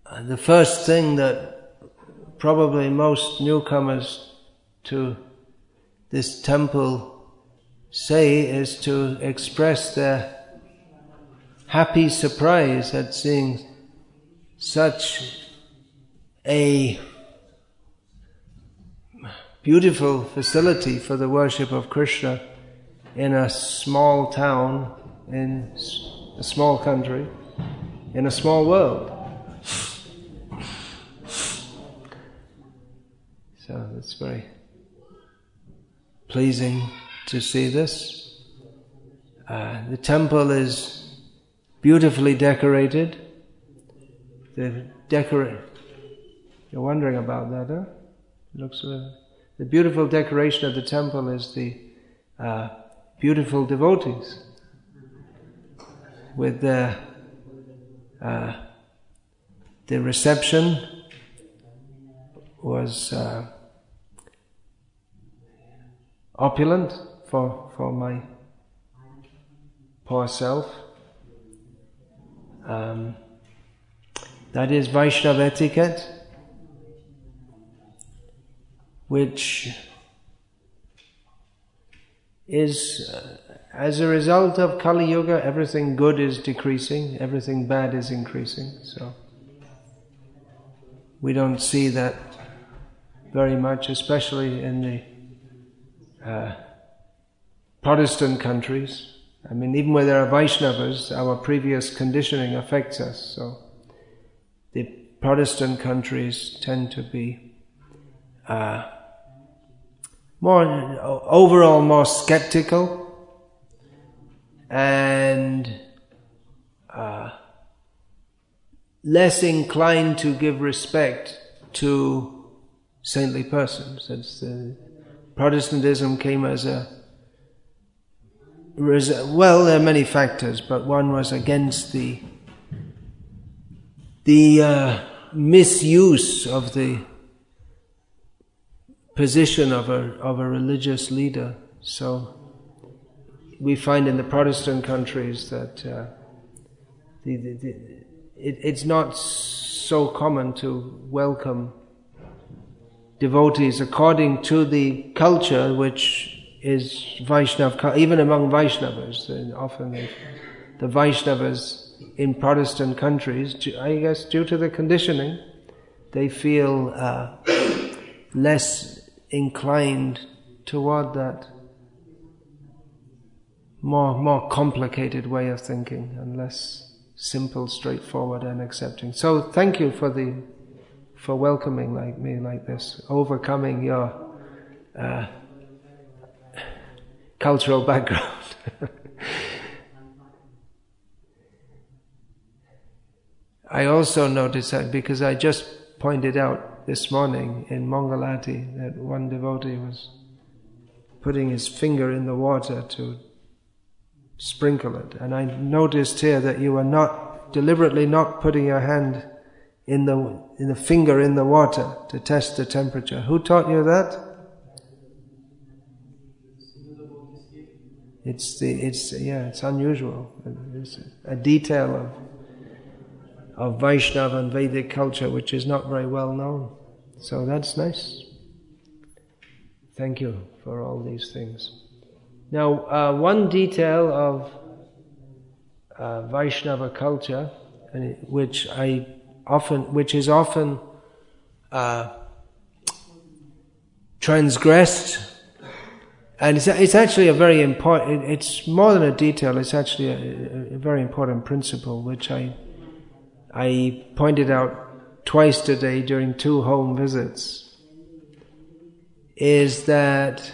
the first thing that probably most newcomers to this temple say is to express their happy surprise at seeing such a beautiful facility for the worship of Krishna in a small town, in a small country, in a small world. So it's very pleasing to see this. The temple is beautifully decorated. You're wondering about that, huh? It looks the beautiful decoration of the temple is the beautiful devotees with the reception was opulent for my poor self. That is Vaishnava etiquette, which is as a result of Kali Yuga, everything good is decreasing, everything bad is increasing. So we don't see that very much, especially in the Protestant countries. I mean, even where there are Vaishnavas, our previous conditioning affects us. So the Protestant countries tend to be overall more skeptical and less inclined to give respect to saintly persons. Protestantism came as well, there are many factors, but one was against the misuse of the position of a religious leader. So we find in the Protestant countries that it's not so common to welcome devotees according to the culture which is Vaishnava, even among Vaishnavas. Often the Vaishnavas in Protestant countries, I guess due to the conditioning, they feel less inclined toward that more complicated way of thinking and less simple, straightforward and accepting. So thank you for welcoming me like this, overcoming your cultural background. I also noticed that because I just pointed out this morning in Mangalati that one devotee was putting his finger in the water to sprinkle it, and I noticed here that you were deliberately not putting your hand in the finger in the water to test the temperature. Who taught you that? It's unusual. It's a detail of Vaishnava and Vedic culture which is not very well known. So that's nice. Thank you for all these things. Now, one detail of Vaishnava culture, which is often transgressed, and it's actually a very important. It's more than a detail. It's actually a very important principle, which I pointed out twice today during 2 home visits. Is that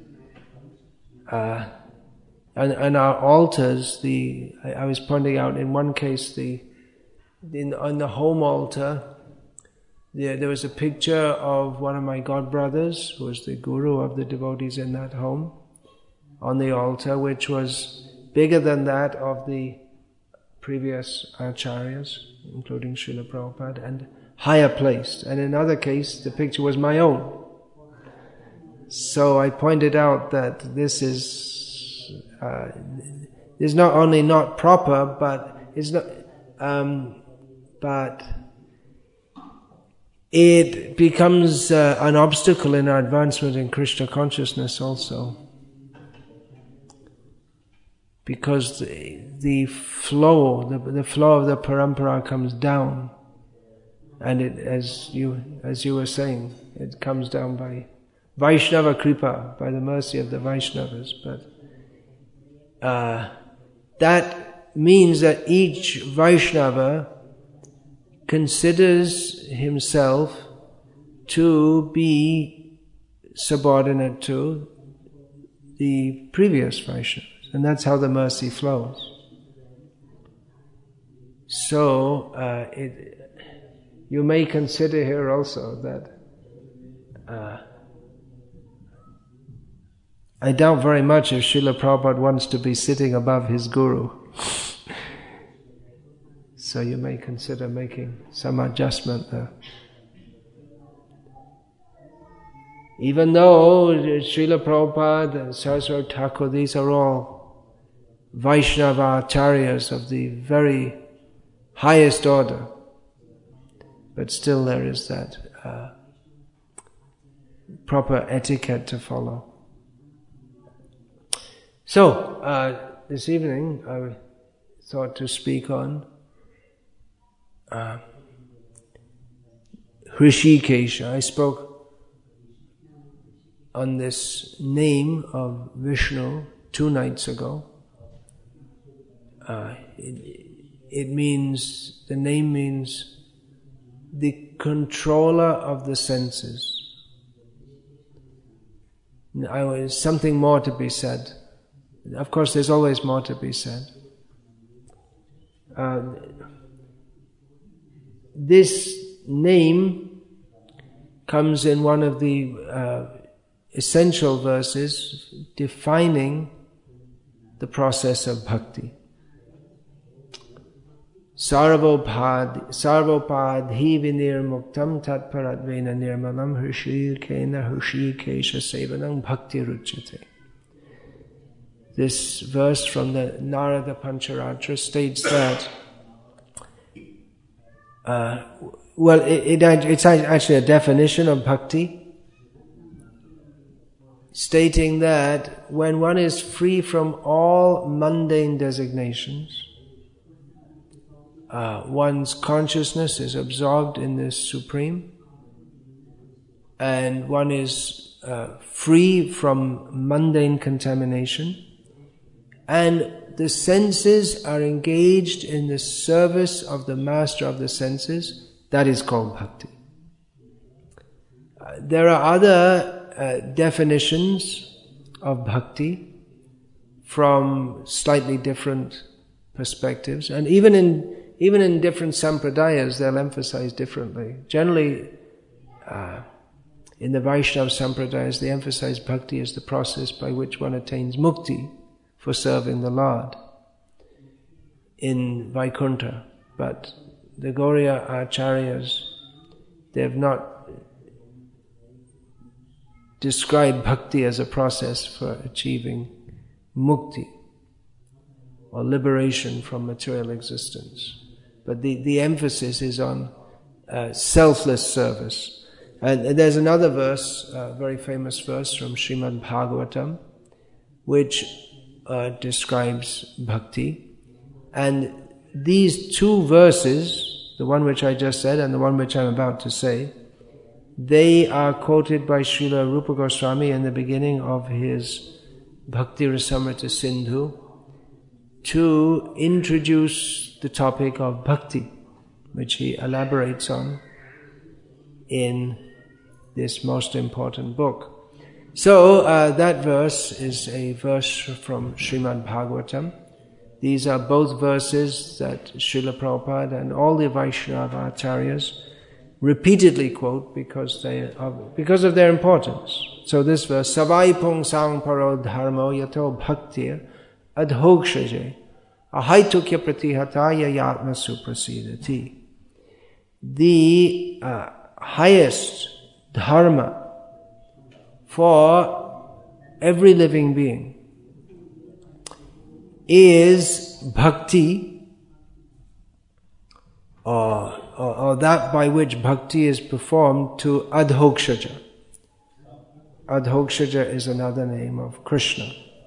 on our altars, I was pointing out in one case on the home altar, there was a picture of one of my godbrothers, who was the guru of the devotees in that home, on the altar, which was bigger than that of the previous acharyas, including Srila Prabhupada, and higher placed. And in another case, the picture was my own. So I pointed out that this is not only not proper, but it's not. But it becomes an obstacle in our advancement in Krishna consciousness also. Because the flow of the parampara comes down, and it, as you were saying, it comes down by Vaishnava Kripa, by the mercy of the Vaishnavas. But that means that each Vaishnava considers himself to be subordinate to the previous Vaishnavas. And that's how the mercy flows. So, you may consider here also that I doubt very much if Srila Prabhupada wants to be sitting above his guru. So you may consider making some adjustment there. Even though Srila Prabhupada and Saraswati Thakur, these are all Vaishnava acharyas of the very highest order, but still there is that proper etiquette to follow. So, this evening I thought to speak on Hrishikesha. I spoke on this name of Vishnu 2 nights ago. The name means the controller of the senses. Something more to be said. Of course, there's always more to be said. This name comes in one of the essential verses defining the process of bhakti. Sarvopad hi vinirmuktam tatparadvena nirmalam hrishikesha sevanam bhakti ruchyate. This verse from the Narada Pancharatra states that it's actually a definition of bhakti, stating that when one is free from all mundane designations, one's consciousness is absorbed in this Supreme, and one is free from mundane contamination, and the senses are engaged in the service of the master of the senses. That is called bhakti. There are other definitions of bhakti from slightly different perspectives, and even in different sampradayas they'll emphasize differently. Generally, in the Vaishnava sampradayas they emphasize bhakti as the process by which one attains mukti for serving the Lord in Vaikuntha. But the Gauriya Acharyas, they have not described bhakti as a process for achieving mukti or liberation from material existence. But the emphasis is on selfless service. And there's another verse, a very famous verse from Srimad Bhagavatam, which describes bhakti. And these two verses, the one which I just said and the one which I'm about to say, they are quoted by Srila Rupa Goswami in the beginning of his Bhakti Rasamrita Sindhu to introduce the topic of bhakti, which he elaborates on in this most important book. So that verse is a verse from Srimad Bhagavatam. These are both verses that Srila Prabhupada and all the Vaishnava Acharyas repeatedly quote because of their importance. So this verse, Savai pung sang paro dharmo yato bhaktir adhokshaje ahaitukya pratihataya yatma suprasidati. The highest dharma for every living being is bhakti, or or that by which bhakti is performed, to adhokshaja. Adhokshaja is another name of Krishna.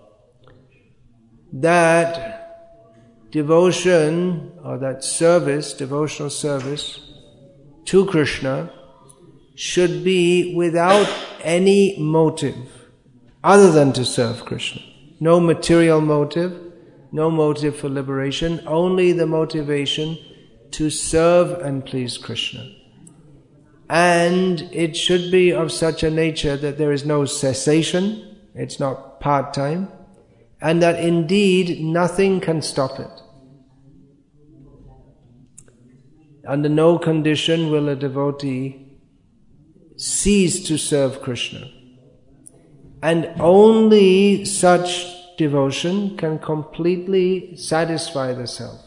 That devotion or that service, devotional service to Krishna, should be without any motive other than to serve Krishna. No material motive, no motive for liberation, only the motivation to serve and please Krishna. And it should be of such a nature that there is no cessation, it's not part-time, and that indeed nothing can stop it. Under no condition will a devotee cease to serve Krishna. And only such devotion can completely satisfy the self.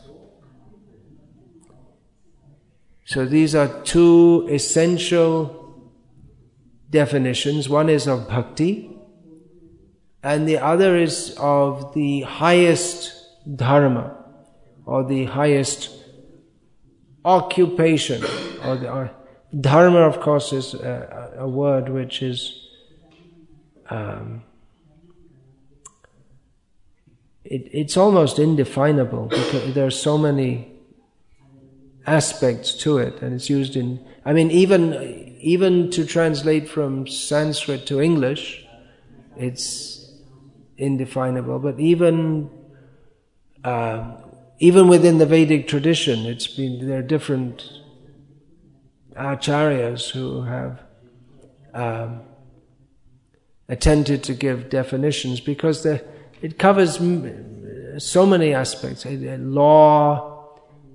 So these are two essential definitions. One is of bhakti, and the other is of the highest dharma, or the highest occupation. Dharma, of course, is a word which is it's almost indefinable, because there are so many aspects to it, and it's used in, even to translate from Sanskrit to English, it's indefinable. But even within the Vedic tradition, there are different acharyas who have attempted to give definitions, because it covers so many aspects: law,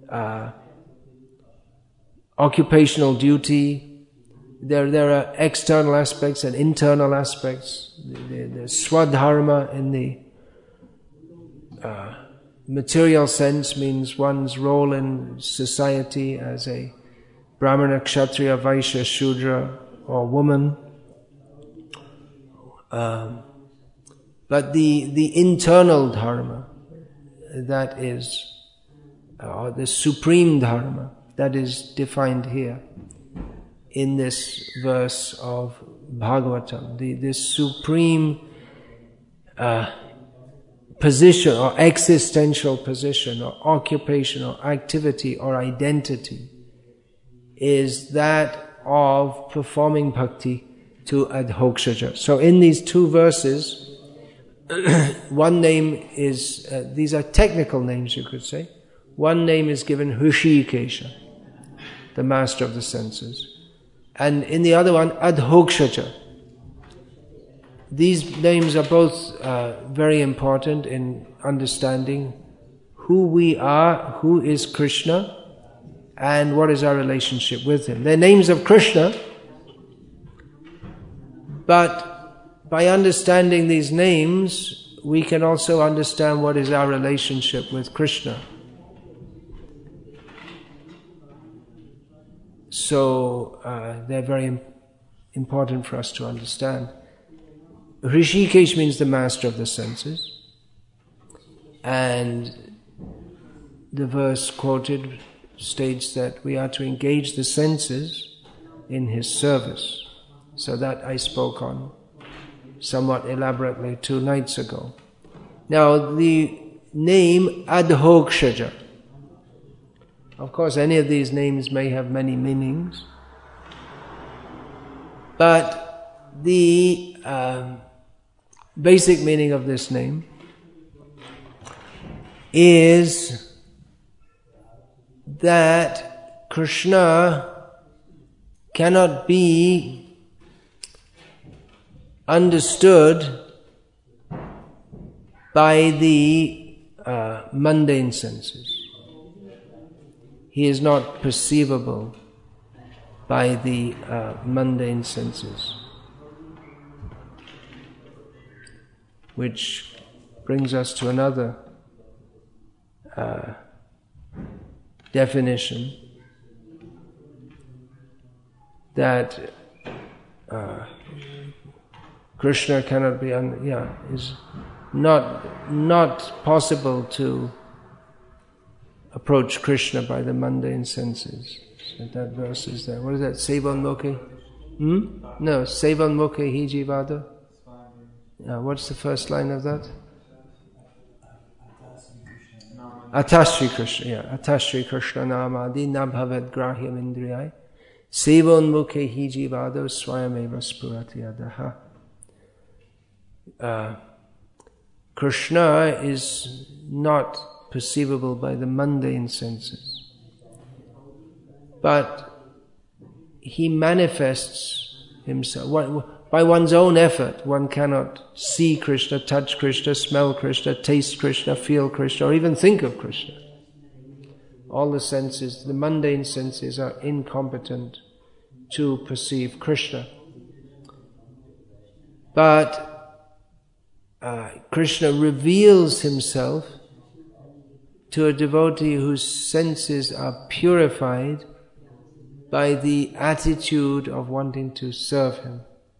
occupational duty. There are external aspects and internal aspects. The swadharma in the material sense means one's role in society as a brahmana, kshatriya, vaishya, shudra, or woman. But the internal dharma, that is, or the supreme dharma, that is defined here in this verse of Bhagavatam. This supreme position, or existential position, or occupation, or activity, or identity, is that of performing bhakti to adhokshaja. So in these two verses, one name is, these are technical names, you could say. One name is given Hrishikesha, the master of the senses. And in the other one, Adhokshaja. These names are both very important in understanding who we are, who is Krishna, and what is our relationship with him. They're names of Krishna, but by understanding these names, we can also understand what is our relationship with Krishna. So they're very important for us to understand. Hrishikesh means the master of the senses, and the verse quoted states that we are to engage the senses in his service. So that I spoke on somewhat elaborately 2 nights ago. Now the name Adhokshaja, of course any of these names may have many meanings, but the basic meaning of this name is that Krishna cannot be understood by the mundane senses. He is not perceivable by the mundane senses. Which brings us to another definition, that Krishna cannot be, is not possible to approach Krishna by the mundane senses. That verse is there. What is that? Sevanmukhi? No, Sevanmukhi hi jivado. What's the first line of that? Atashri Krishna. Yeah, Atashri Krishna namadi na bhavet grahyam indriyai. Sevanmukhi hi jivado swayameva spurati adaha. Krishna is not perceivable by the mundane senses, but he manifests himself. By one's own effort, one cannot see Krishna, touch Krishna, smell Krishna, taste Krishna, feel Krishna, or even think of Krishna. All the senses, the mundane senses, are incompetent to perceive Krishna. But Krishna reveals himself to a devotee whose senses are purified by the attitude of wanting to serve him.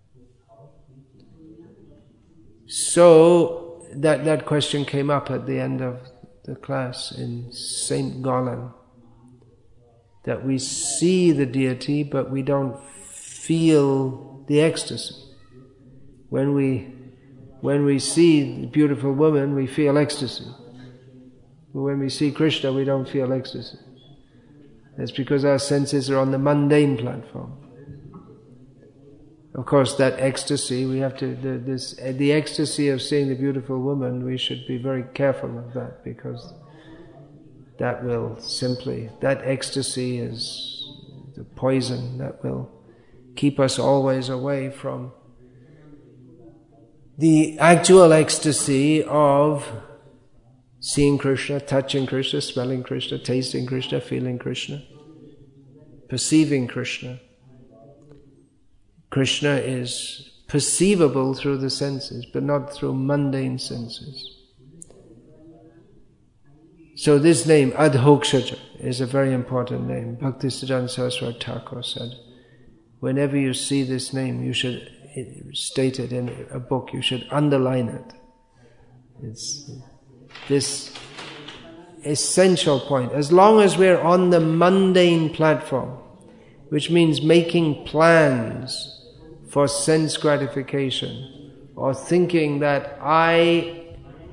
So that question came up at the end of the class in St. Golan, that we see the deity but we don't feel the ecstasy. When we see the beautiful woman, we feel ecstasy. But when we see Krishna, we don't feel ecstasy. That's because our senses are on the mundane platform. Of course, that ecstasy, we have to, the ecstasy of seeing the beautiful woman, we should be very careful of that, because that ecstasy is the poison that will keep us always away from the actual ecstasy of seeing Krishna, touching Krishna, smelling Krishna, tasting Krishna, feeling Krishna, perceiving Krishna. Krishna is perceivable through the senses, but not through mundane senses. So this name, Adhokshaja, is a very important name. Bhaktisiddhanta Saraswati Thakur said, whenever you see this name, you should state it in a book, you should underline it. It's this essential point. As long as we're on the mundane platform, which means making plans for sense gratification, or thinking that I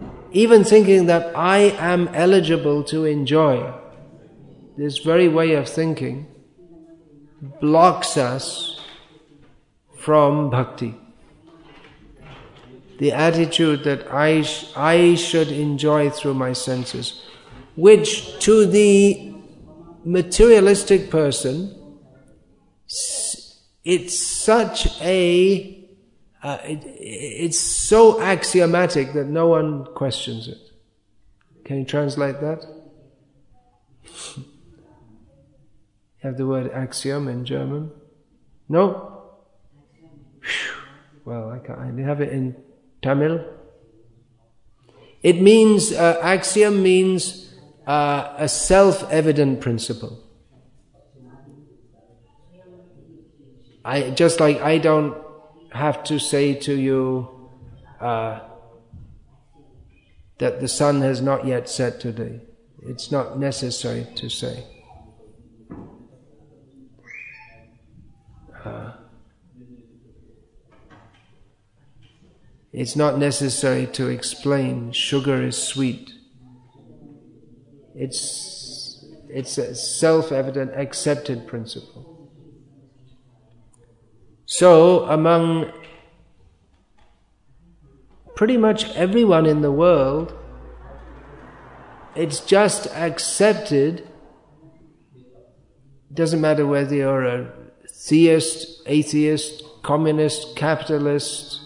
am eligible to enjoy, this very way of thinking blocks us from bhakti. The attitude that I should enjoy through my senses, which to the materialistic person, it's so axiomatic that no one questions it. Can you translate that? You have the word axiom in German? No? Well, I have it in Tamil. It means, axiom means a self-evident principle. I don't have to say to you that the sun has not yet set today. It's not necessary to say. It's not necessary to explain sugar is sweet. It's a self-evident, accepted principle. So, among pretty much everyone in the world, it's just accepted. It doesn't matter whether you're a theist, atheist, communist, capitalist,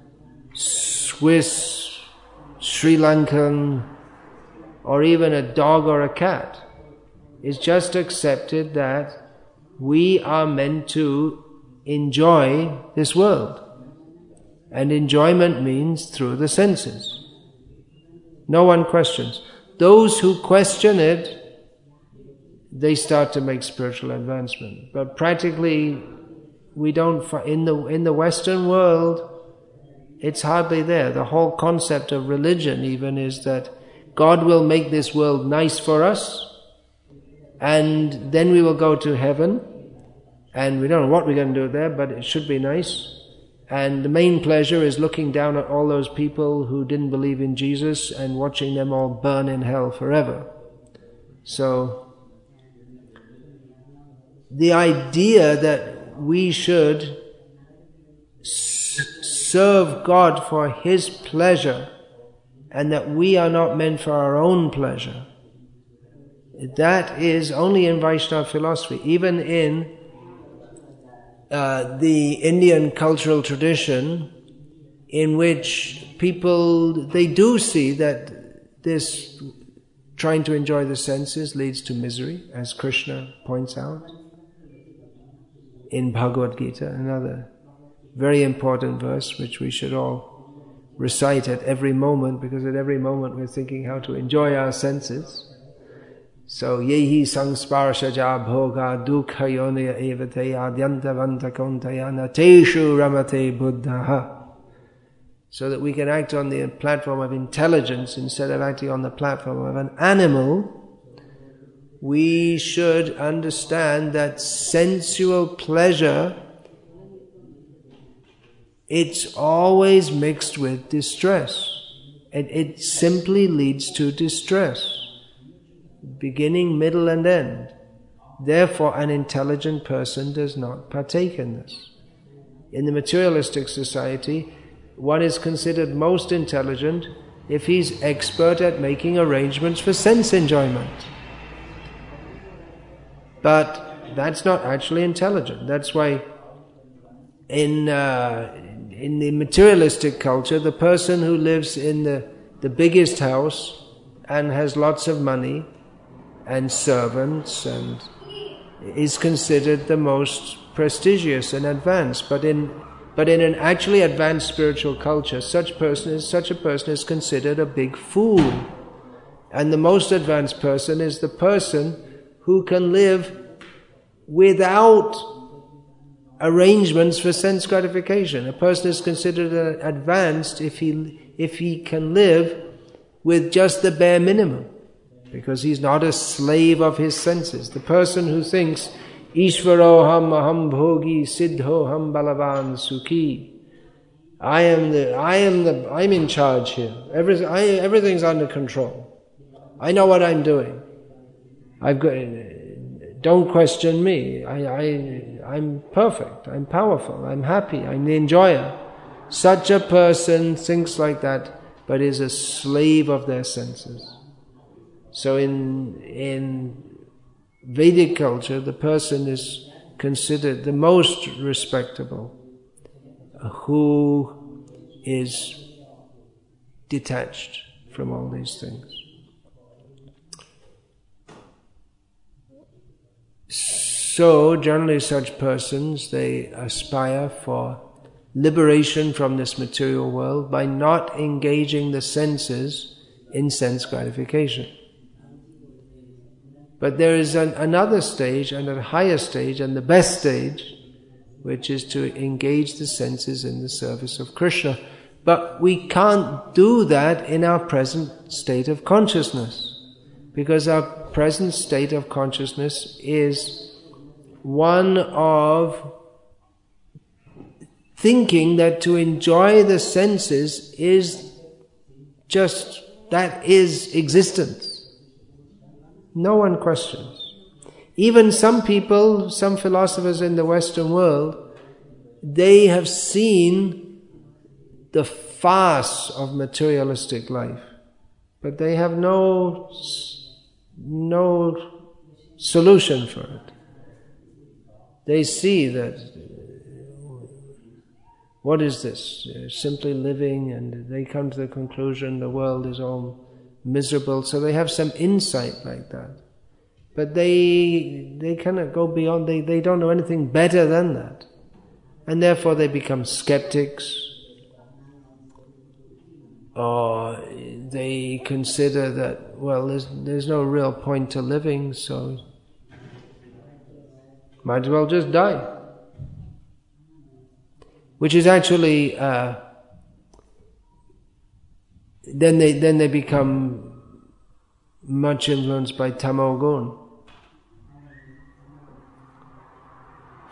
Swiss, Sri Lankan, or even a dog or a cat. It's just accepted that we are meant to enjoy this world. And enjoyment means through the senses. No one questions. Those who question it, they start to make spiritual advancement. But practically, we don't, in the Western world, it's hardly there. The whole concept of religion even is that God will make this world nice for us, and then we will go to heaven, and we don't know what we're going to do there, but it should be nice. And the main pleasure is looking down at all those people who didn't believe in Jesus and watching them all burn in hell forever. So, the idea that we should serve God for His pleasure and that we are not meant for our own pleasure, that is only in Vaishnava philosophy. Even in the Indian cultural tradition, in which people, they do see that this trying to enjoy the senses leads to misery, as Krishna points out in Bhagavad Gita, another very important verse which we should all recite at every moment, because at every moment we're thinking how to enjoy our senses. So, yehi sangsparshaja bhoga dukha yonaya evate adyantavanta kontayana teshu ramate buddhaha. So that we can act on the platform of intelligence instead of acting on the platform of an animal, we should understand that sensual pleasure, it's always mixed with distress. It simply leads to distress. Beginning, middle and end. Therefore, an intelligent person does not partake in this. In the materialistic society, one is considered most intelligent if he's expert at making arrangements for sense enjoyment. But that's not actually intelligent. That's why in the materialistic culture, the person who lives in the biggest house and has lots of money and servants and is considered the most prestigious and advanced. But in an actually advanced spiritual culture, such a person is considered a big fool. And the most advanced person is the person who can live without arrangements for sense gratification. A person is considered advanced if he can live with just the bare minimum, because he's not a slave of his senses. The person who thinks, Ishvaroham aham bhogi siddhoham balavan sukhi, I'm in charge here. Everything's under control. I know what I'm doing. Don't question me. I'm perfect. I'm powerful. I'm happy. I'm the enjoyer. Such a person thinks like that, but is a slave of their senses. So in Vedic culture, the person is considered the most respectable, who is detached from all these things. So, generally such persons, they aspire for liberation from this material world by not engaging the senses in sense gratification. But there is another stage, and a higher stage, and the best stage, which is to engage the senses in the service of Krishna. But we can't do that in our present state of consciousness, because our present state of consciousness is one of thinking that to enjoy the senses is just, that is existence. No one questions. Even some people, some philosophers in the Western world, they have seen the farce of materialistic life, but they have no solution for it. They see that, what is this? Simply living, and they come to the conclusion the world is all miserable, so they have some insight like that. But they cannot go beyond, they don't know anything better than that. And therefore they become skeptics, or they consider that, well, there's no real point to living, so might as well just die. Which is actually, then they become much influenced by tamogun,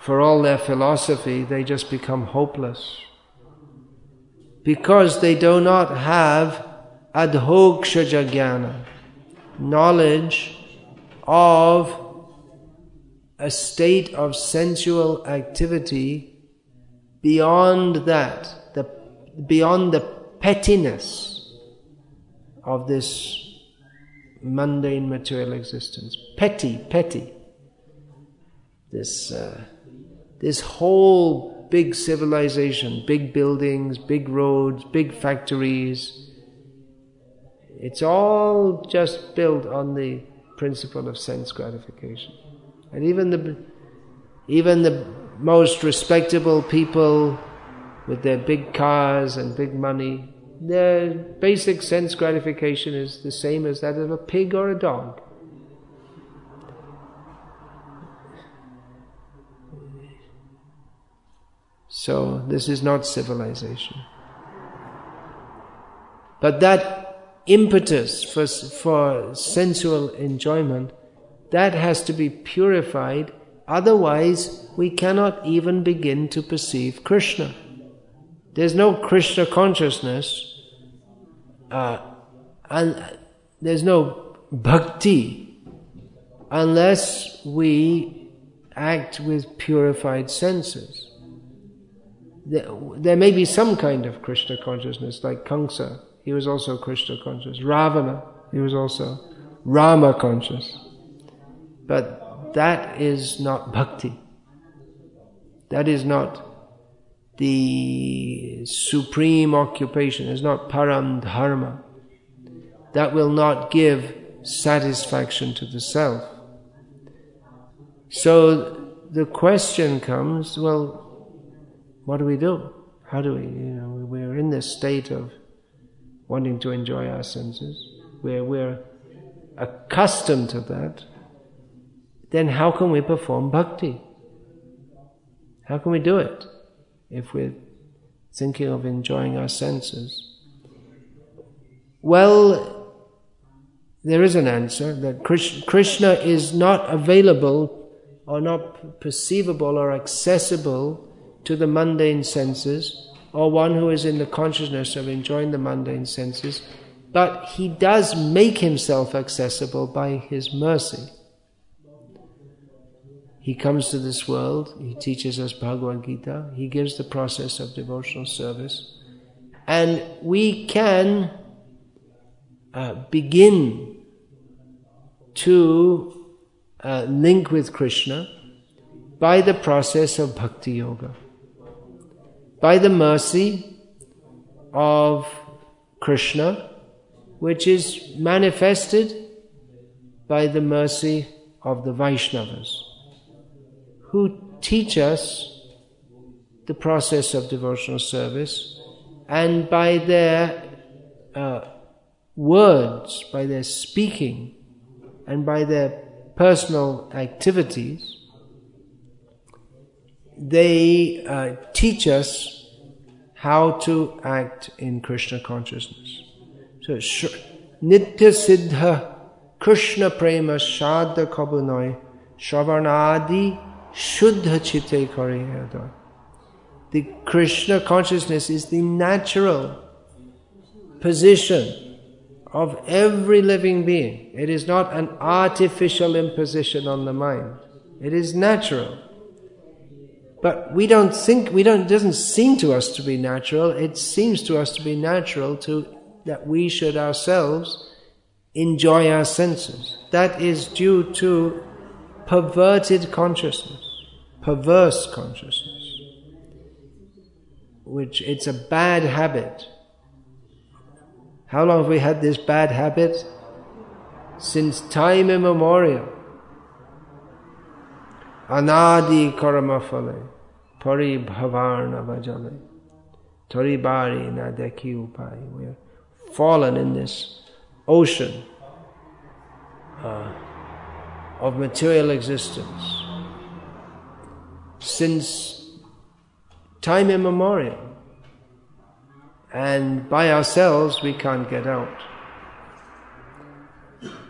for all their philosophy, they just become hopeless. Because they do not have adhokshaja jnana, knowledge of a state of sensual activity beyond that, beyond the pettiness of this mundane material existence. Petty. This whole big civilization, big buildings, big roads, big factories, it's all just built on the principle of sense gratification. And even the most respectable people with their big cars and big money, their basic sense gratification is the same as that of a pig or a dog. So this is not civilization. But that impetus for sensual enjoyment, that has to be purified, otherwise we cannot even begin to perceive Krishna. There's no Krishna consciousness, and there's no bhakti unless we act with purified senses. There may be some kind of Krishna consciousness, like Kamsa, he was also Krishna conscious. Ravana, he was also Rama conscious. But that is not bhakti. That is not the supreme occupation. It's not param dharma. That will not give satisfaction to the self. So the question comes, well, what do we do? How do we, we're in this state of wanting to enjoy our senses, where we're accustomed to that, then how can we perform bhakti? How can we do it if we're thinking of enjoying our senses? Well, there is an answer, that Krishna is not available or not perceivable or accessible to the mundane senses, or one who is in the consciousness of enjoying the mundane senses, but he does make himself accessible by his mercy. He comes to this world, he teaches us Bhagavad Gita, he gives the process of devotional service, and we can begin to link with Krishna by the process of bhakti yoga. By the mercy of Krishna, which is manifested by the mercy of the Vaishnavas, who teach us the process of devotional service, and by their words, by their speaking, and by their personal activities, they teach us how to act in Krishna consciousness. So, Nitya Siddha Krishna Prema Shadha Kabunoi Shravanadi Shuddha Chitte Kariyadoy. The Krishna consciousness is the natural position of every living being. It is not an artificial imposition on the mind. It is natural. But it doesn't seem to us to be natural. It seems to us to be natural that we should ourselves enjoy our senses. That is due to perverted consciousness, perverse consciousness, which it's a bad habit. How long have we had this bad habit? Since time immemorial. Anadi karamafale, pari bhavarna vajale, taribari na dekhi upai. We're fallen in this ocean of material existence since time immemorial. And by ourselves we can't get out.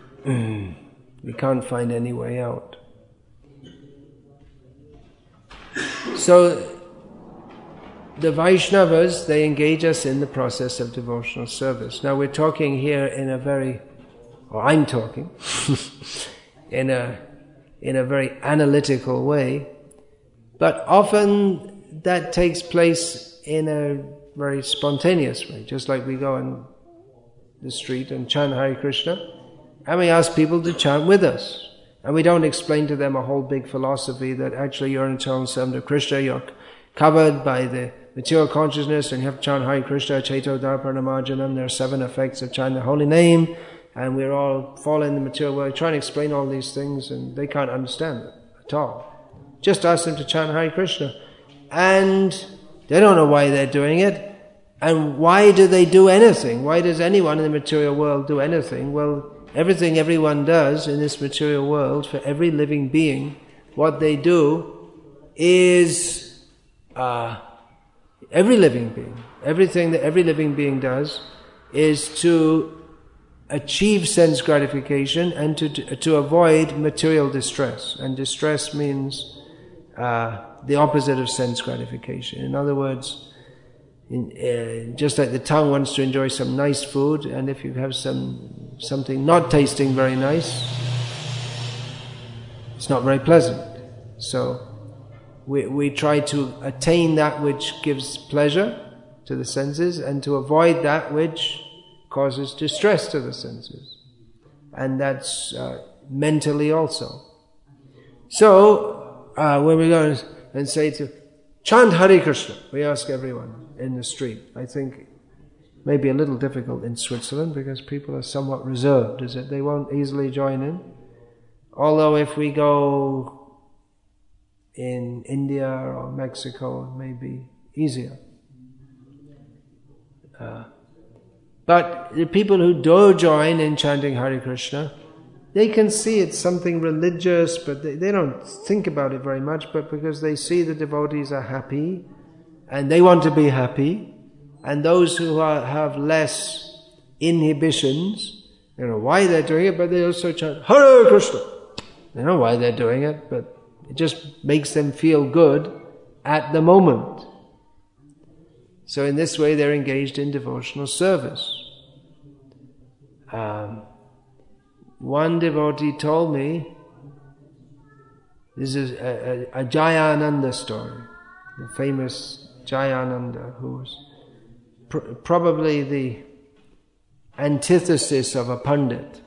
We can't find any way out. So the Vaishnavas, they engage us in the process of devotional service. Now we're talking here in a very, or I'm talking, in a very analytical way, but often that takes place in a very spontaneous way, just like we go on the street and chant Hare Krishna, and we ask people to chant with us. And we don't explain to them a whole big philosophy that actually you're an eternal servant of Krishna, you're covered by the material consciousness, and you have to chant Hare Krishna, Chaito Darpanamarjanam, there are 7 effects of chanting the holy name, and we're all falling in the material world. Trying to explain all these things, and they can't understand it at all. Just ask them to chant Hare Krishna. And they don't know why they're doing it. And why do they do anything? Why does anyone in the material world do anything? Well, everything everyone does in this material world, for every living being, what they do is every living being. Everything that every living being does is to achieve sense gratification and to avoid material distress. And distress means the opposite of sense gratification. In other words, just like the tongue wants to enjoy some nice food, and if you have something not tasting very nice, it's not very pleasant. So we try to attain that which gives pleasure to the senses and to avoid that which causes distress to the senses. And that's mentally also. So when we go and say to chant Hare Krishna, we ask everyone in the street. I think maybe a little difficult in Switzerland because people are somewhat reserved, is it? They won't easily join in. Although if we go in India or Mexico, it may be easier. But the people who do join in chanting Hare Krishna, they can see it's something religious, but they don't think about it very much, but because they see the devotees are happy, and they want to be happy, and those who have less inhibitions, they don't know why they're doing it, but they also chant Hare Krishna. They don't know why they're doing it, but it just makes them feel good at the moment. So in this way they're engaged in devotional service. One devotee told me, this is a Jayananda story, the famous Jayananda, who was probably the antithesis of a pandit,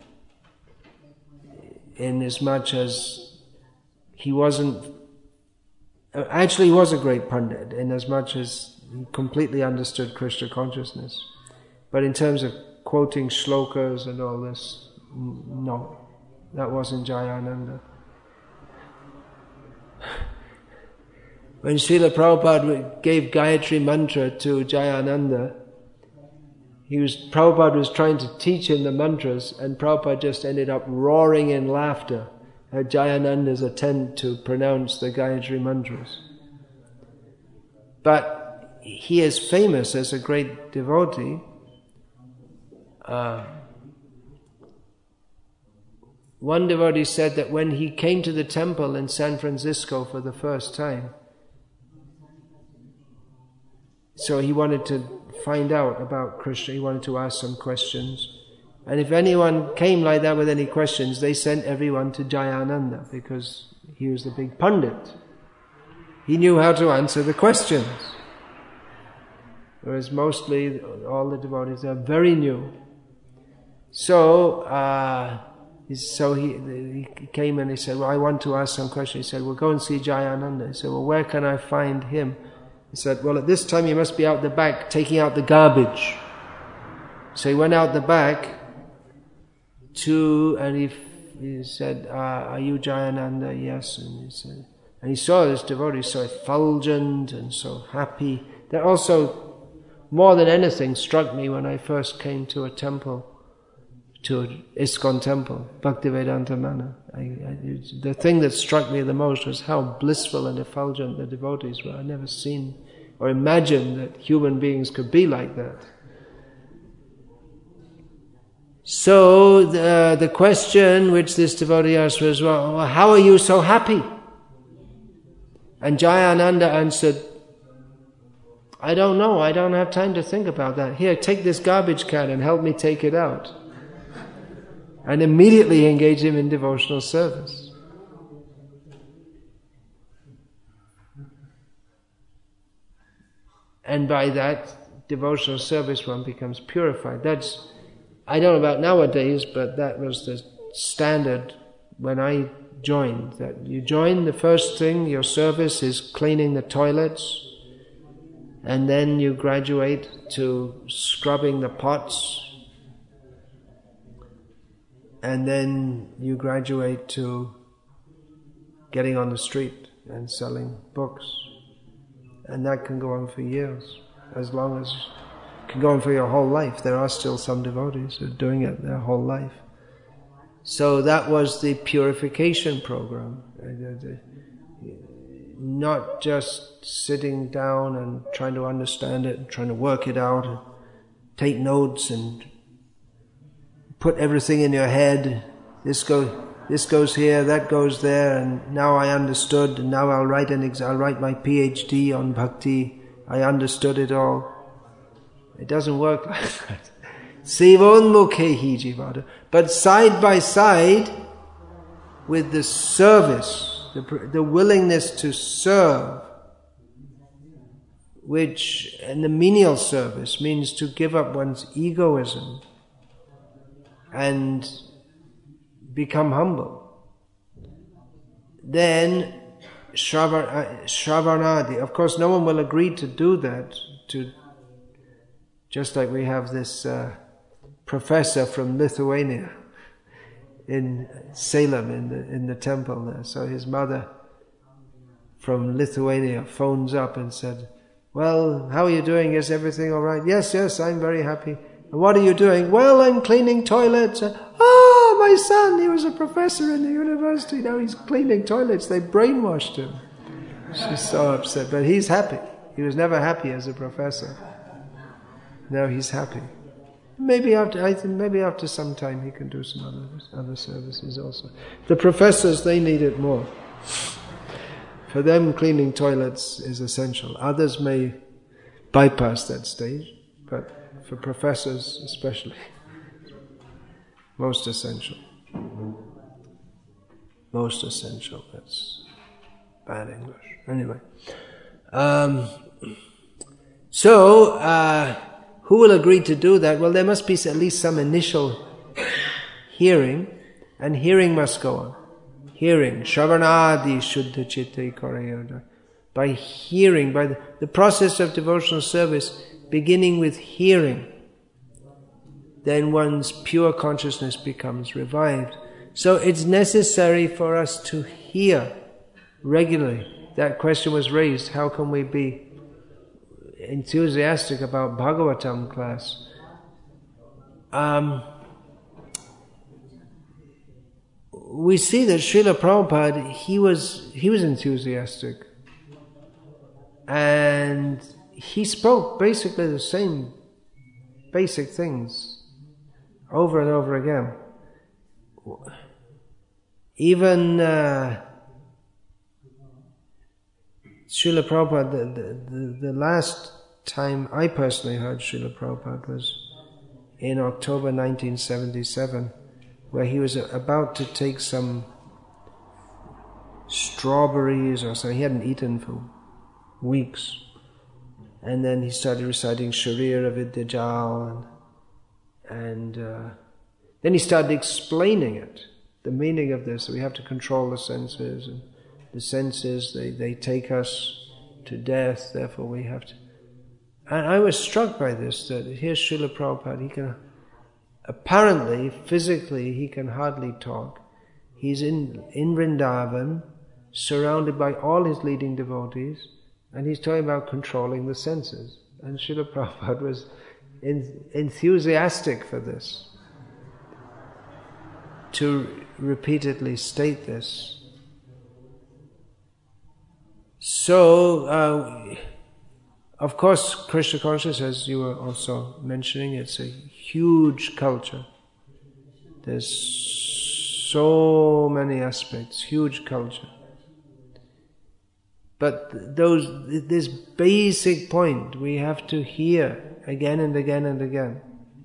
in as much as he wasn't, actually he was a great pandit, in as much as he completely understood Krishna consciousness. But in terms of quoting shlokas and all this, no, that wasn't Jayananda. When Srila Prabhupada gave Gayatri Mantra to Jayananda, Prabhupada was trying to teach him the mantras, and Prabhupada just ended up roaring in laughter at Jayananda's attempt to pronounce the Gayatri Mantras. But he is famous as a great devotee. One devotee said that when he came to the temple in San Francisco for the first time, so he wanted to find out about Krishna, he wanted to ask some questions. And if anyone came like that with any questions, they sent everyone to Jayananda because he was the big pandit. He knew how to answer the questions. Whereas mostly all the devotees are very new. So he came and he said, well, I want to ask some questions. He said, well, go and see Jayananda. He said, well, where can I find him? He said, well, at this time you must be out the back taking out the garbage. So he went out the back and he said, are you Jayananda? Yes. And he saw this devotee so effulgent and so happy. That also, more than anything, struck me when I first came to a temple, to an ISKCON temple, Bhaktivedanta Manor. The thing that struck me the most was how blissful and effulgent the devotees were. I'd never seen or imagined that human beings could be like that. So the question which this devotee asked was, well, how are you so happy? And Jayananda answered, I don't know, I don't have time to think about that. Here, take this garbage can and help me take it out. And immediately engage him in devotional service. And by that devotional service one becomes purified. That's, I don't know about nowadays, but that was the standard when I joined. That you join, the first thing, your service is cleaning the toilets, and then you graduate to scrubbing the pots, and then you graduate to getting on the street and selling books. And that can go on for years, as long as it can go on for your whole life. There are still some devotees who are doing it their whole life. So that was the purification program. Not just sitting down and trying to understand it, and trying to work it out, and take notes and put everything in your head. This goes here, that goes there, and now I understood, and now I'll write my PhD on bhakti. I understood it all. It doesn't work like that. Sevonmukhehi jivada. But side by side with the service, the willingness to serve, which, and the menial service means to give up one's egoism and become humble. Then Shravanadi. Of course, no one will agree to do that. Just like we have this professor from Lithuania in Salem in the temple there. So his mother from Lithuania phones up and said, "Well, how are you doing? Is everything all right?" Yes, I'm very happy. And what are you doing? Well, I'm cleaning toilets. My son, he was a professor in the university. Now he's cleaning toilets. They brainwashed him. She's so upset. But he's happy. He was never happy as a professor. Now he's happy. Maybe after some time he can do some other services also. The professors, they need it more. For them, cleaning toilets is essential. Others may bypass that stage, but for professors especially, most essential. Most essential. That's bad English. Anyway. Who will agree to do that? Well, there must be at least some initial hearing, and hearing must go on. Hearing. Shravanadi shuddha chitte koreyoda. By hearing, by the process of devotional service, beginning with hearing, then one's pure consciousness becomes revived. So it's necessary for us to hear regularly. That question was raised, how can we be enthusiastic about Bhagavatam class? We see that Srila Prabhupada, he was enthusiastic, and he spoke basically the same basic things over and over again. Even Srila Prabhupada, the last time I personally heard Srila Prabhupada was in October 1977, where he was about to take some strawberries or something. He hadn't eaten for weeks. And then he started reciting Sharira Vidyajal, and then he started explaining it, the meaning of this. We have to control the senses, and the senses, they take us to death, therefore we have to. And I was struck by this, that here's Srila Prabhupada, he can, apparently, physically, he can hardly talk. He's in Vrindavan, surrounded by all his leading devotees, and he's talking about controlling the senses. And Srila Prabhupada was enthusiastic for this, to repeatedly state this. So, of course, Krishna consciousness, as you were also mentioning, it's a huge culture. There's so many aspects, huge culture. But this basic point we have to hear again and again and again.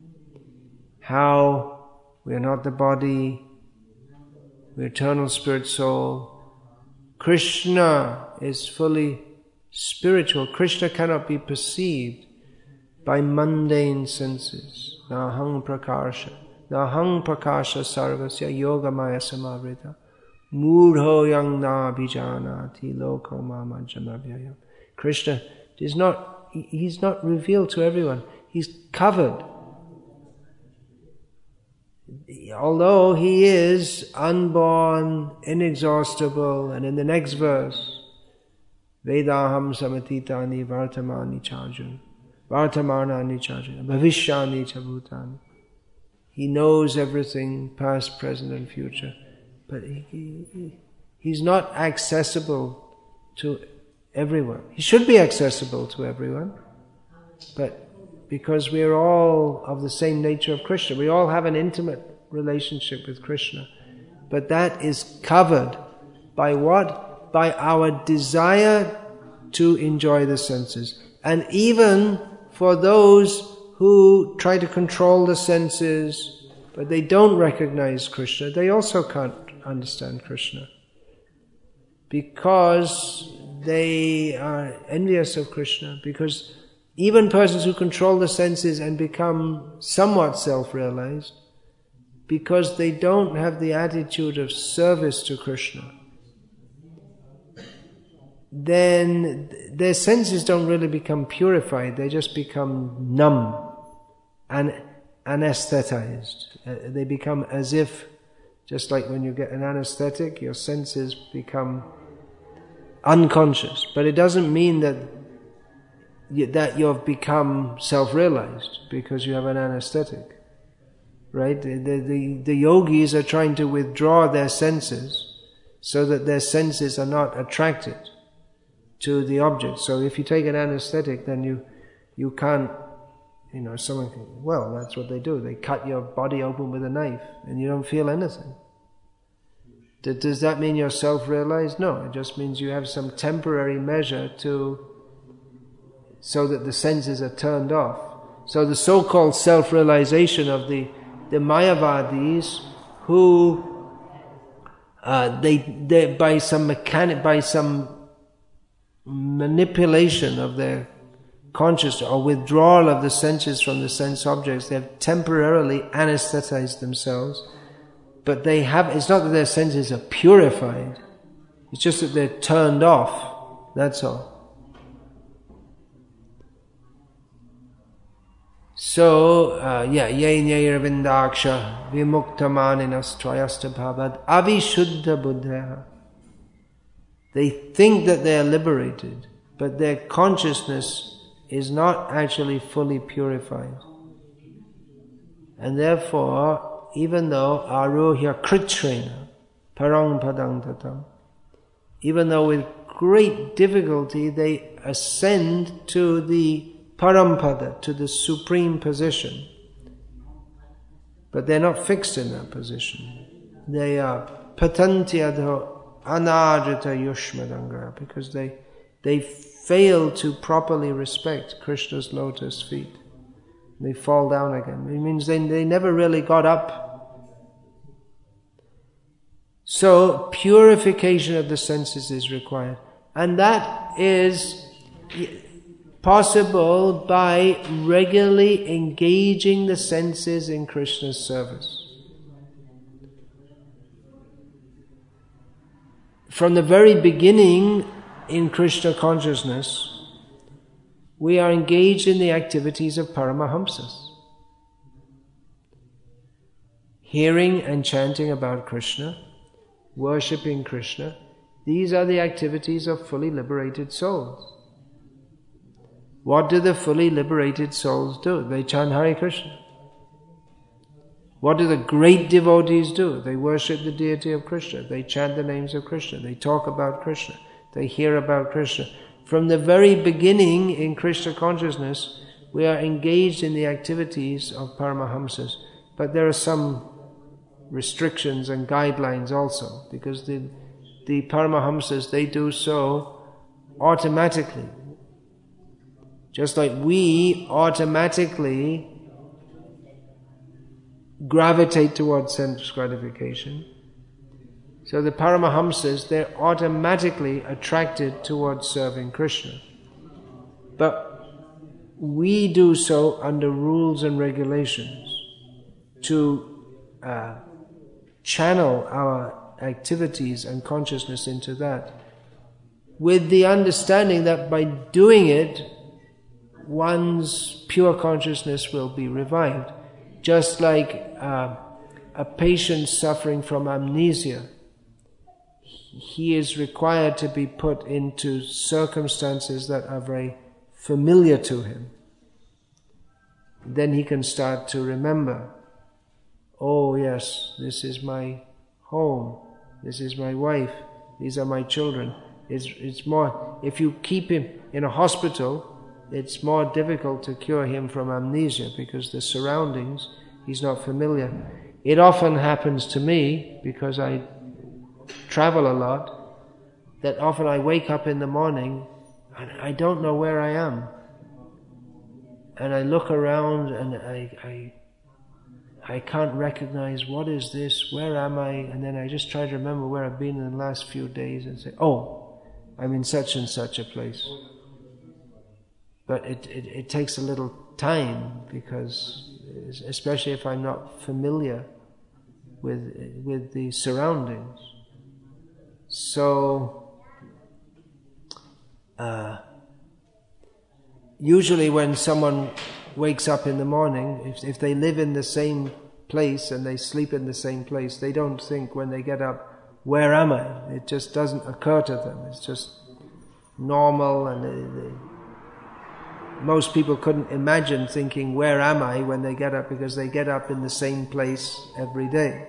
How we are not the body, we're eternal spirit soul. Krishna is fully spiritual. Krishna cannot be perceived by mundane senses. Nahang prakasha. Nahang prakasha sarvasya yogamaya samavrita. Mudho yang na bijanati loko mamajamavyayam. Krishna he's not revealed to everyone. He's covered. Although he is unborn, inexhaustible, and in the next verse, Vedaham samatitani vartamani charjun, vartamanani charjun, bhavishyani chabhutani. He knows everything, past, present, and future. But he's not accessible to everyone. He should be accessible to everyone, but because we are all of the same nature of Krishna, we all have an intimate relationship with Krishna. But that is covered by what? By our desire to enjoy the senses. And even for those who try to control the senses, but they don't recognize Krishna, they also can't understand Krishna, because they are envious of Krishna. Because even persons who control the senses and become somewhat self-realized, because they don't have the attitude of service to Krishna, then their senses don't really become purified, they just become numb and anesthetized. They become as if, just like when you get an anesthetic, your senses become unconscious. But it doesn't mean that you've become self-realized because you have an anesthetic, right? The yogis are trying to withdraw their senses so that their senses are not attracted to the object. So if you take an anesthetic, then you can't, someone can, well, that's what they do. They cut your body open with a knife and you don't feel anything. Does that mean you're self-realized? No, it just means you have some temporary measure so that the senses are turned off. So the so-called self-realization of the Mayavadis, who they by some manipulation of their consciousness or withdrawal of the senses from the sense objects, they have temporarily anesthetized themselves. But it's not that their senses are purified, it's just that they're turned off, that's all. So, Yainyairavindaksha vimuktamaninas trayasta bhavad avishuddha buddha. They think that they are liberated, but their consciousness is not actually fully purified. And therefore, even though arohya kritrena parang padang tatam, even though with great difficulty they ascend to the parampada, to the supreme position, but they're not fixed in that position. They are patantyadho anajata yushmadanga, because they fail to properly respect Krishna's lotus feet. They fall down again. It means they never really got up. So purification of the senses is required. And that is possible by regularly engaging the senses in Krishna's service. From the very beginning in Krishna consciousness, we are engaged in the activities of Paramahamsas. Hearing and chanting about Krishna, worshipping Krishna, these are the activities of fully liberated souls. What do the fully liberated souls do? They chant Hare Krishna. What do the great devotees do? They worship the deity of Krishna. They chant the names of Krishna. They talk about Krishna. They hear about Krishna. From the very beginning in Krishna consciousness, we are engaged in the activities of Paramahamsas. But there are some restrictions and guidelines also, because the Paramahamsas, they do so automatically. Just like we automatically gravitate towards sense gratification, so the Paramahamsas, they're automatically attracted towards serving Krishna. But we do so under rules and regulations to channel our activities and consciousness into that, with the understanding that by doing it, one's pure consciousness will be revived. Just like a patient suffering from amnesia, he is required to be put into circumstances that are very familiar to him. Then he can start to remember, oh yes, this is my home, this is my wife, these are my children. It's more, if you keep him in a hospital, it's more difficult to cure him from amnesia because the surroundings, he's not familiar. It often happens to me, because I travel a lot, that often I wake up in the morning and I don't know where I am. And I look around and I can't recognize, what is this, where am I? And then I just try to remember where I've been in the last few days and say, oh, I'm in such and such a place. But it takes a little time, because especially if I'm not familiar with the surroundings. So usually when someone wakes up in the morning, if they live in the same place and they sleep in the same place, they don't think when they get up, where am I? It just doesn't occur to them. It's just normal, and most people couldn't imagine thinking, where am I, when they get up, because they get up in the same place every day.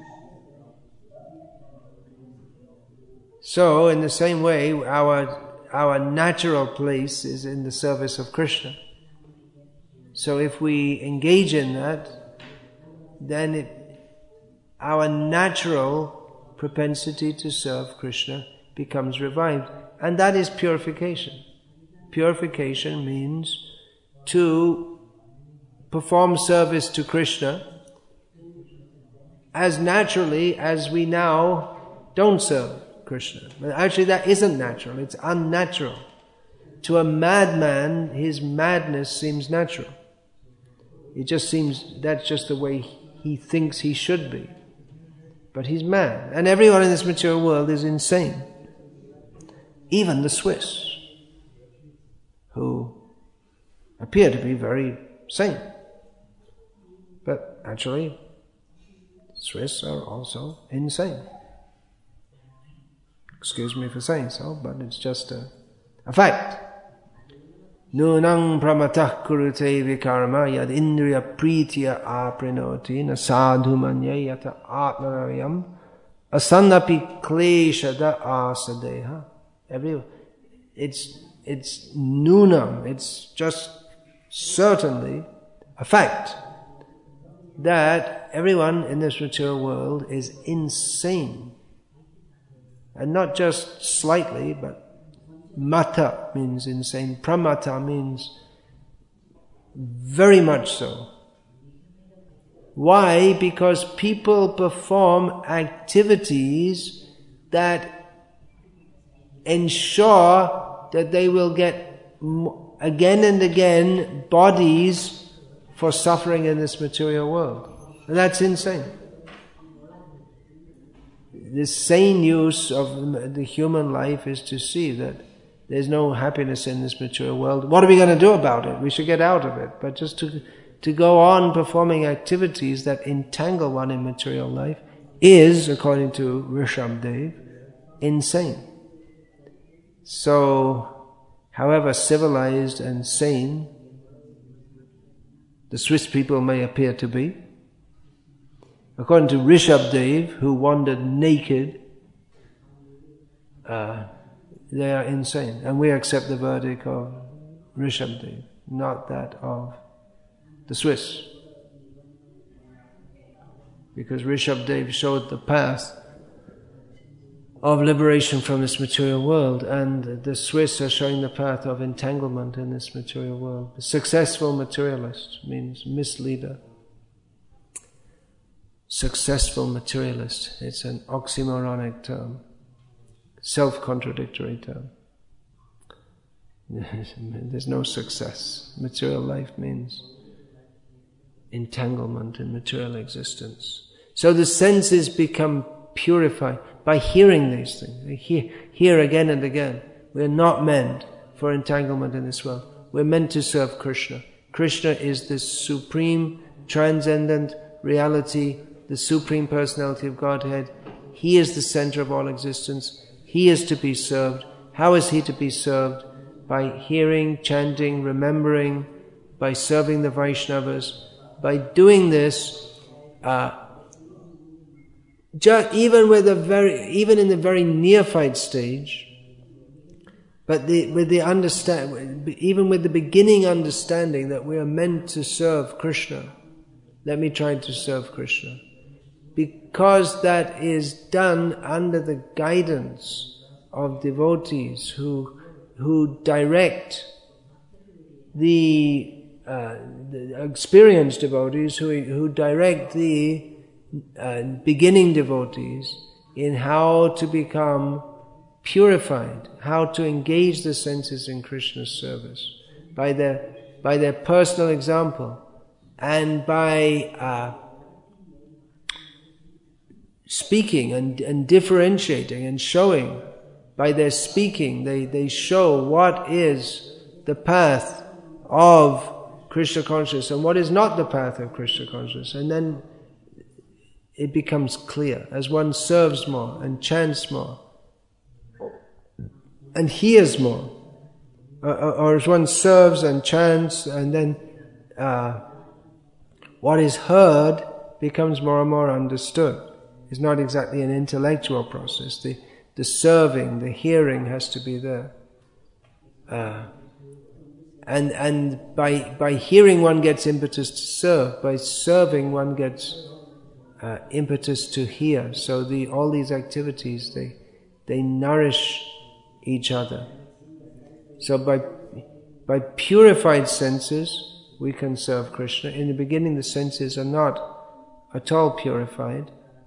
So, in the same way, our natural place is in the service of Krishna. So if we engage in that, then our natural propensity to serve Krishna becomes revived. And that is purification. Purification means to perform service to Krishna as naturally as we now don't serve Krishna. But actually that isn't natural, it's unnatural. To a madman, his madness seems natural. It just seems that's just the way he thinks he should be. But he's mad. And everyone in this material world is insane. Even the Swiss, who appear to be very sane. But actually, Swiss are also insane. Excuse me for saying so, but it's just a fact. Nunang pramatah kurute vikarma yad indriya pritya aprinoti na sadhu manyayata atmanarayam asannapi kleshada asadeha. It's nunam, it's just certainly a fact that everyone in this material world is insane. And not just slightly, but mata means insane, pramata means very much so. Why? Because people perform activities that ensure that they will get again and again bodies for suffering in this material world. And that's insane. The sane use of the human life is to see that there's no happiness in this material world. What are we going to do about it? We should get out of it. But just to go on performing activities that entangle one in material life is, according to Rishabdev, insane. So, however civilized and sane the Swiss people may appear to be, according to Rishabdev, who wandered naked, they are insane. And we accept the verdict of Rishabdev, not that of the Swiss. Because Rishabdev showed the path of liberation from this material world, and the Swiss are showing the path of entanglement in this material world. A successful materialist means misleader. Successful materialist, it's an oxymoronic term, self-contradictory term. There's no success. Material life means entanglement in material existence. So the senses become purified by hearing these things. They hear again and again. We're not meant for entanglement in this world. We're meant to serve Krishna. Krishna is the supreme, transcendent reality, the supreme personality of Godhead. He is the center of all existence. He is to be served. How is He to be served? By hearing, chanting, remembering, by serving the Vaishnavas. By doing this, even in the very neophyte stage, but even with the beginning understanding that we are meant to serve Krishna. Let me try to serve Krishna. Because that is done under the guidance of devotees who direct the experienced devotees, who direct the beginning devotees in how to become purified, how to engage the senses in Krishna's service by their personal example, and by speaking and differentiating and showing. By their speaking, they show what is the path of Krishna consciousness and what is not the path of Krishna consciousness. And then it becomes clear as one serves more and chants more and hears more, or as one serves and chants, and then what is heard becomes more and more understood. It's not exactly an intellectual process. The serving, the hearing has to be there. And by hearing one gets impetus to serve. By serving one gets impetus to hear. So all these activities, they nourish each other. So by purified senses, we can serve Krishna. In the beginning, the senses are not at all purified,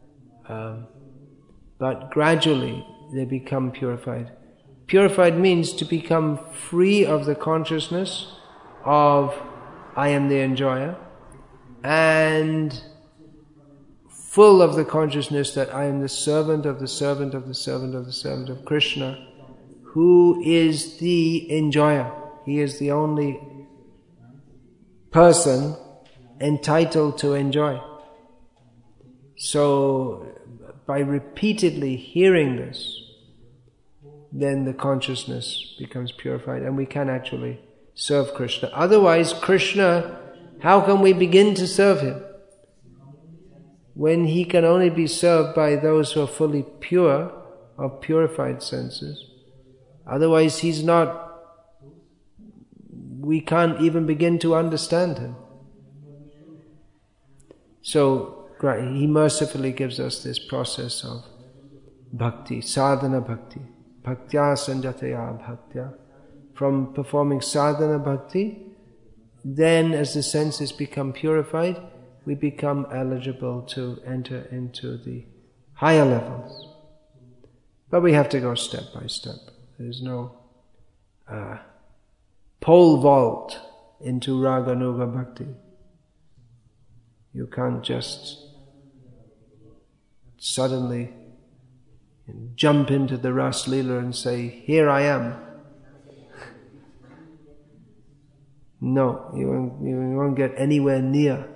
but gradually they become purified. Purified means to become free of the consciousness of I am the enjoyer, and full of the consciousness that I am the servant of the servant of the servant of the servant of Krishna, who is the enjoyer. He is the only person entitled to enjoy. So, by repeatedly hearing this, then the consciousness becomes purified and we can actually serve Krishna. Otherwise, Krishna, how can we begin to serve Him? When He can only be served by those who are fully pure, of purified senses. Otherwise, we can't even begin to understand Him. So, He mercifully gives us this process of bhakti, sadhana bhakti, bhaktya sanjataya bhaktya. From performing sadhana bhakti, then as the senses become purified, we become eligible to enter into the higher levels. But we have to go step by step. There's no pole vault into Raganuga Bhakti. You can't just suddenly jump into the Ras Leela and say, here I am. No, you won't get anywhere near.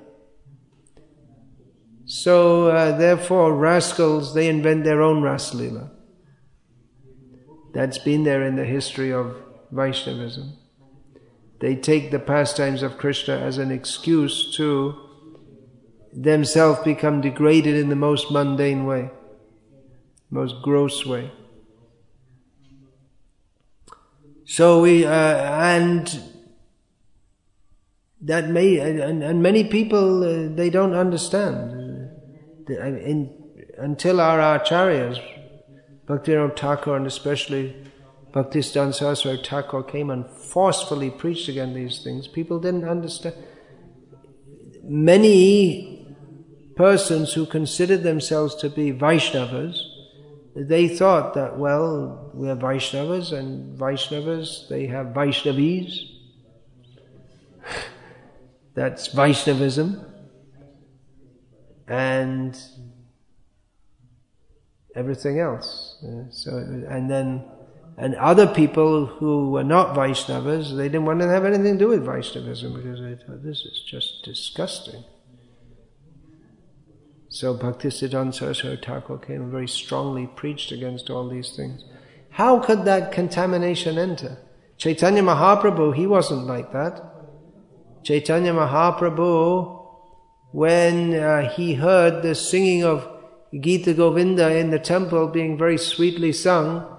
So therefore rascals, they invent their own Ras Leela. That's been there in the history of Vaishnavism. They take the pastimes of Krishna as an excuse to themselves become degraded in the most mundane way, most gross way. So and many people they don't understand. Until our acharyas Bhaktivinoda Thakur and especially Bhaktisiddhanta Saraswati Thakur came and forcefully preached against these things. People didn't understand. Many persons who considered themselves to be Vaishnavas, they thought that, well, we are Vaishnavas, and Vaishnavas, they have Vaishnavis. That's Vaishnavism. And everything else. And other people who were not Vaishnavas, they didn't want to have anything to do with Vaishnavism because they thought, this is just disgusting. So Bhaktisiddhanta Saraswati Thakur came and very strongly preached against all these things. How could that contamination enter? Chaitanya Mahaprabhu, he wasn't like that. Chaitanya Mahaprabhu, when he heard the singing of Gita Govinda in the temple being very sweetly sung,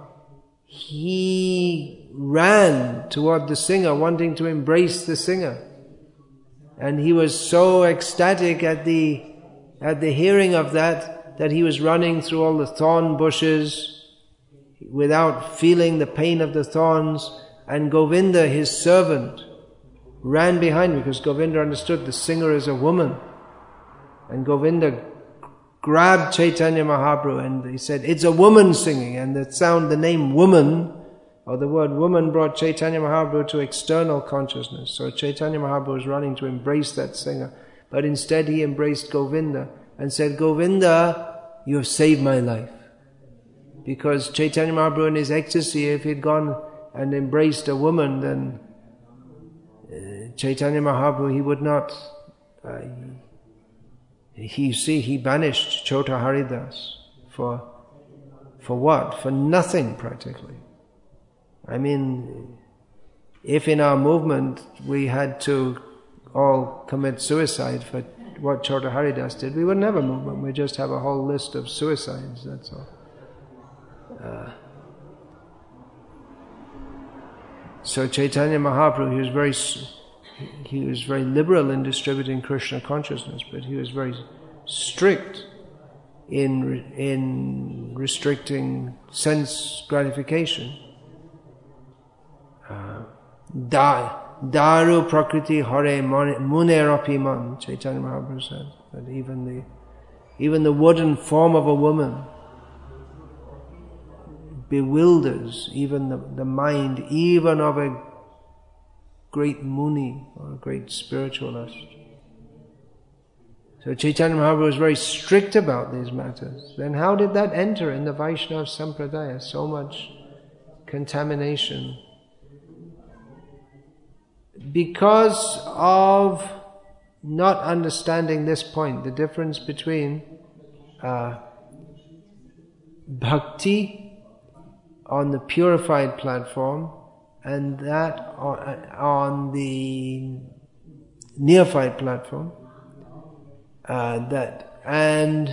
he ran toward the singer, wanting to embrace the singer. And he was so ecstatic at the hearing of that he was running through all the thorn bushes without feeling the pain of the thorns. And Govinda, his servant, ran behind because Govinda understood the singer is a woman. And Govinda grabbed Chaitanya Mahaprabhu and he said, it's a woman singing. And the name woman, or the word woman, brought Chaitanya Mahaprabhu to external consciousness. So Chaitanya Mahaprabhu was running to embrace that singer. But instead he embraced Govinda and said, Govinda, you have saved my life. Because Chaitanya Mahaprabhu in his ecstasy, if he'd gone and embraced a woman, then Chaitanya Mahaprabhu, he would not... He banished Chota Haridas for what? For nothing practically. I mean, if in our movement we had to all commit suicide for what Chota Haridas did, we wouldn't have a movement. We'd just have a whole list of suicides, that's all. So Chaitanya Mahaprabhu, he was very liberal in distributing Krishna consciousness, but he was very strict in restricting sense gratification. Daru prakriti hare munerapi man, Chaitanya Mahaprabhu said, that even the wooden form of a woman bewilders even the mind, even of a great Muni or a great spiritualist. So Chaitanya Mahaprabhu was very strict about these matters. Then how did that enter in the Vaishnava Sampradaya? So much contamination. Because of not understanding this point, the difference between bhakti on the purified platform and that on the neophyte platform, and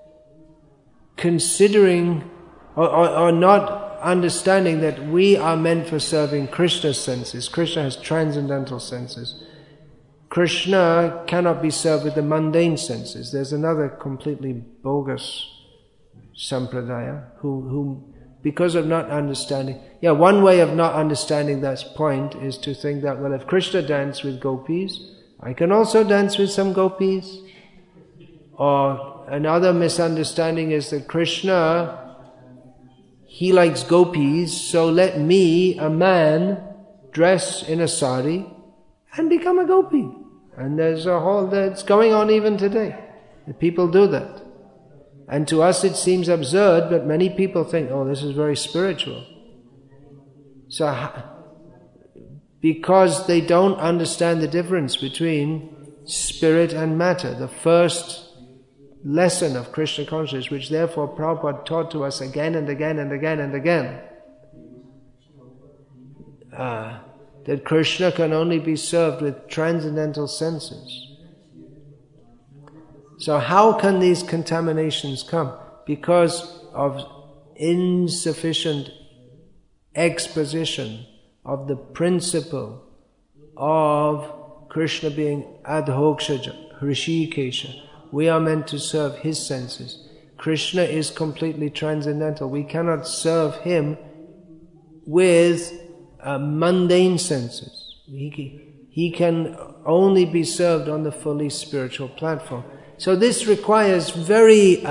considering or not understanding that we are meant for serving Krishna's senses. Krishna has transcendental senses. Krishna cannot be served with the mundane senses. There's another completely bogus sampradaya who because of not understanding. One way of not understanding that point is to think that, well, if Krishna danced with gopis, I can also dance with some gopis. Or another misunderstanding is that Krishna, he likes gopis, so let me, a man, dress in a sari and become a gopi. And there's a whole, that's going on even today. The people do that. And to us it seems absurd, but many people think, oh, this is very spiritual. So, because they don't understand the difference between spirit and matter, the first lesson of Krishna consciousness, which therefore Prabhupada taught to us again and again and again and again, that Krishna can only be served with transcendental senses. So how can these contaminations come? Because of insufficient exposition of the principle of Krishna being Adhokshaja, Hrishikesha. We are meant to serve his senses. Krishna is completely transcendental. We cannot serve him with mundane senses. He can only be served on the fully spiritual platform. So this requires very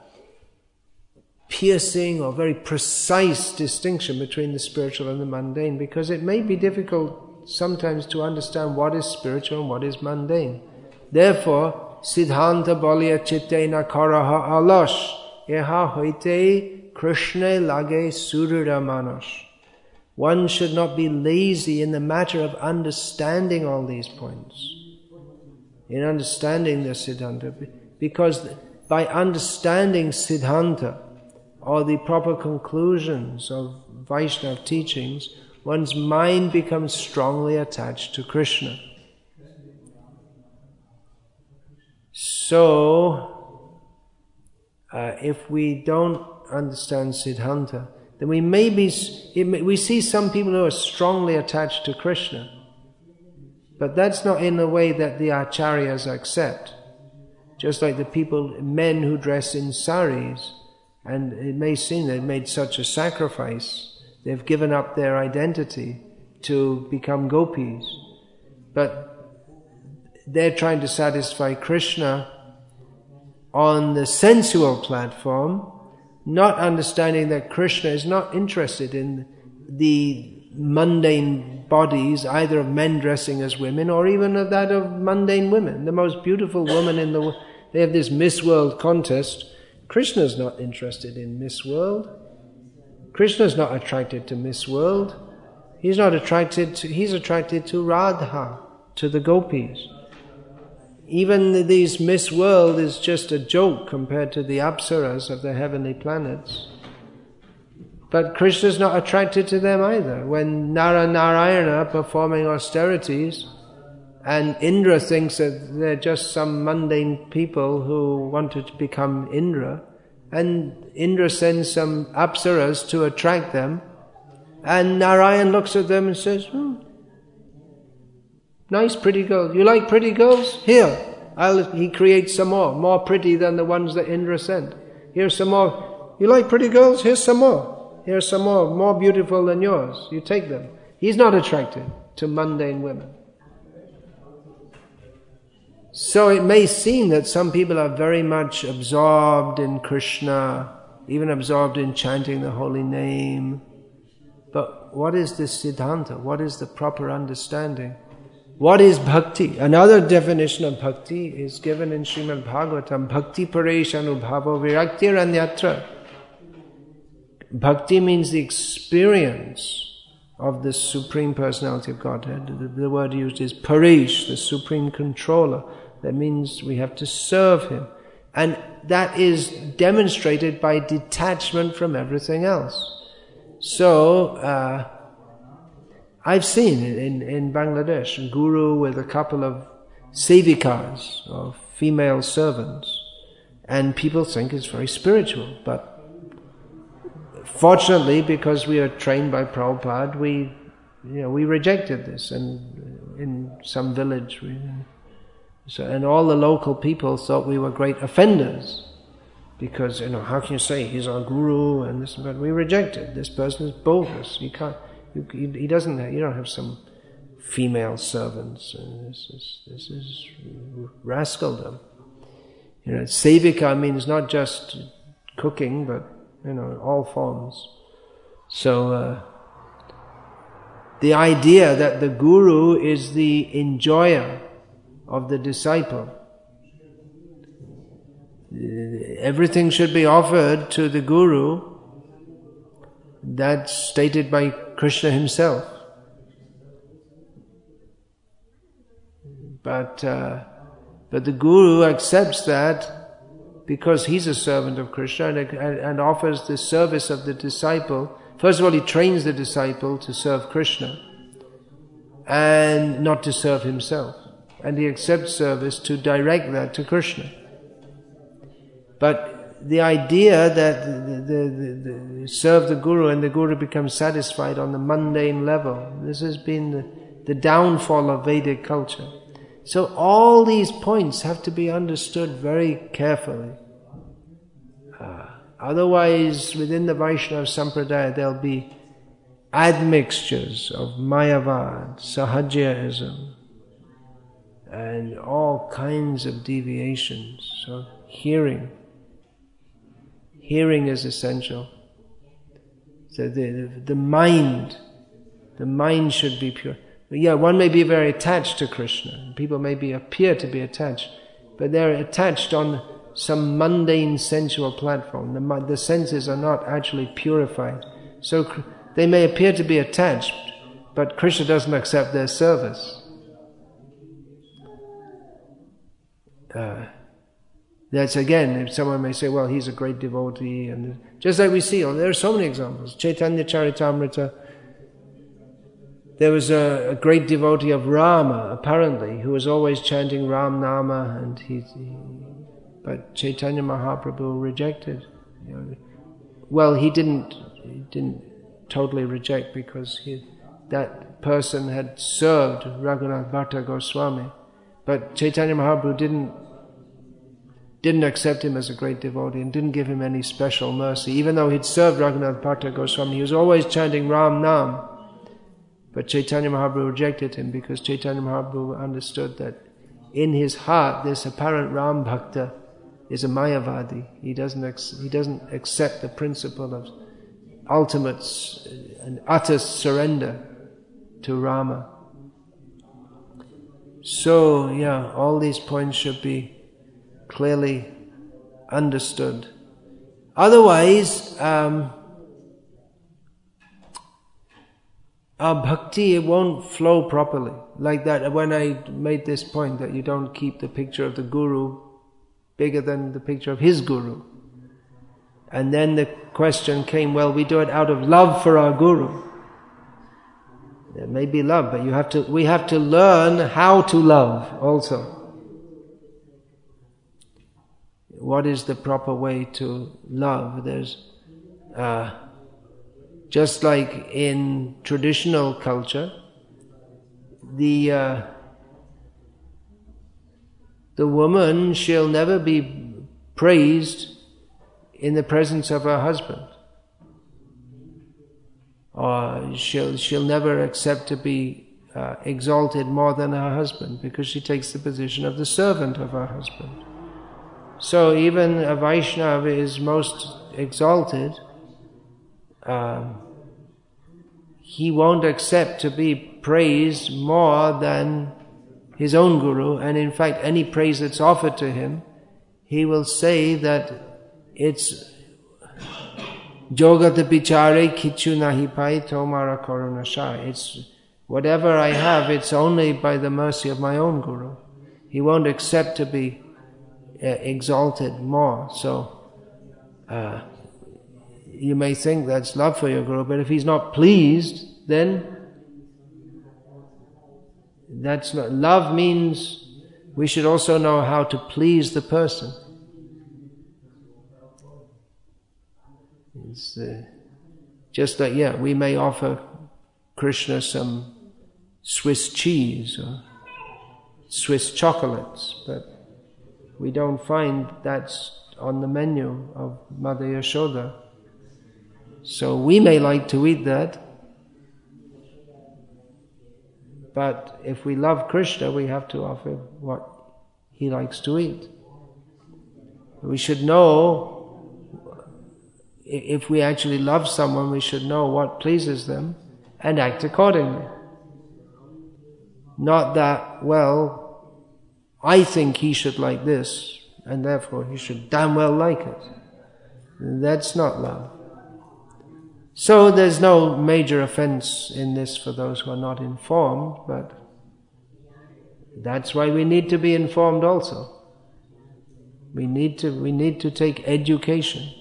piercing or very precise distinction between the spiritual and the mundane, because it may be difficult sometimes to understand what is spiritual and what is mundane. Therefore, Siddhanta bolya chittena karaha alash eha hoite Krishna lage surira manas. One should not be lazy in the matter of understanding all these points, in understanding the Siddhanta, because by understanding Siddhanta, or the proper conclusions of Vaishnava teachings, one's mind becomes strongly attached to Krishna. So, if we don't understand Siddhanta, then we see some people who are strongly attached to Krishna, but that's not in the way that the acharyas accept. Just like the men who dress in saris, and it may seem they've made such a sacrifice, they've given up their identity to become gopis, but they're trying to satisfy Krishna on the sensual platform, not understanding that Krishna is not interested in the mundane bodies, either of men dressing as women or even of that of mundane women. The most beautiful woman in the world, they have this Miss World contest. Krishna's not interested in Miss World. Krishna's not attracted to Miss World. He's attracted to Radha, to the gopis. Even these Miss World is just a joke compared to the apsaras of the heavenly planets. But Krishna's not attracted to them either. When Narayana performing austerities, and Indra thinks that they're just some mundane people who wanted to become Indra, and Indra sends some apsaras to attract them, and Narayan looks at them and says, nice pretty girls. You like pretty girls? Here. He creates some more pretty than the ones that Indra sent. Here's some more. You like pretty girls? Here's some more. Here's some more beautiful than yours. You take them. He's not attracted to mundane women. So it may seem that some people are very much absorbed in Krishna, even absorbed in chanting the holy name. But what is this Siddhanta? What is the proper understanding? What is bhakti? Another definition of bhakti is given in Srimad Bhagavatam. Bhakti paresh anubhavo viraktir anyatra. Bhakti means the experience of the Supreme Personality of Godhead. The word used is paresh, the Supreme Controller. That means we have to serve Him. And that is demonstrated by detachment from everything else. So, I've seen in Bangladesh a guru with a couple of sevikas, or female servants, and people think it's very spiritual. But fortunately, because we are trained by Prabhupada, we rejected this, and in some village, and all the local people thought we were great offenders, because how can you say he's our guru and this? But we rejected. This person is bogus. You can't. You don't have some female servants. This is rascaldom. Sevika means not just cooking, but all forms. So the idea that the guru is the enjoyer of the disciple, everything should be offered to the guru. That's stated by Krishna himself. But the guru accepts that because he's a servant of Krishna and offers the service of the disciple. First of all, he trains the disciple to serve Krishna and not to serve himself. And he accepts service to direct that to Krishna. But the idea that the serve the guru and the guru becomes satisfied on the mundane level, this has been the downfall of Vedic culture. So all these points have to be understood very carefully. Otherwise, within the Vaishnava Sampradaya, there'll be admixtures of Mayavad, Sahajyaism, and all kinds of deviations. So hearing is essential. So the mind should be pure. But yeah, one may be very attached to Krishna. People may appear to be attached, but they're attached on some mundane sensual platform. The senses are not actually purified. So they may appear to be attached, but Krishna doesn't accept their service. That's again, if someone may say, well, he's a great devotee, and just like we see, there are so many examples. Chaitanya Charitamrita, there was a great devotee of Rama, apparently, who was always chanting Ram Nama, and but Chaitanya Mahaprabhu rejected. Well, he didn't totally reject, because that person had served Raghunath Bhatta Goswami, but Chaitanya Mahaprabhu didn't accept him as a great devotee and didn't give him any special mercy. Even though he'd served Raghunath Bhatta Goswami, he was always chanting Ram Nam. But Chaitanya Mahaprabhu rejected him, because Chaitanya Mahaprabhu understood that in his heart this apparent Ram Bhakta is a Mayavadi. He doesn't accept the principle of ultimate and utter surrender to Rama. So yeah, all these points should be clearly understood. Otherwise, our bhakti, it won't flow properly. Like that, when I made this point that you don't keep the picture of the Guru bigger than the picture of his Guru. And then the question came, well, we do it out of love for our Guru. There may be love, but we have to learn how to love also. What is the proper way to love? There's just like in traditional culture, the woman, she'll never be praised in the presence of her husband, or she'll never accept to be exalted more than her husband, because she takes the position of the servant of her husband. So even a Vaishnava is most exalted, he won't accept to be praised more than his own Guru, and in fact any praise that's offered to him, he will say that it's Jogata Bichare Kichu Nahi Pai Tomara Koruna Shai. It's whatever I have, it's only by the mercy of my own Guru. He won't accept to be exalted more. So you may think that's love for your Guru, but if he's not pleased, then that's not love. Means we should also know how to please the person. It's just like, we may offer Krishna some Swiss cheese or Swiss chocolates, but we don't find that's on the menu of Mother Yashoda. So we may like to eat that, but if we love Krishna, we have to offer what he likes to eat. We should know, if we actually love someone, we should know what pleases them and act accordingly. Not that, well, I think he should like this, and therefore he should damn well like it. That's not love. So there's no major offense in this for those who are not informed, but that's why we need to be informed also. We need to take education.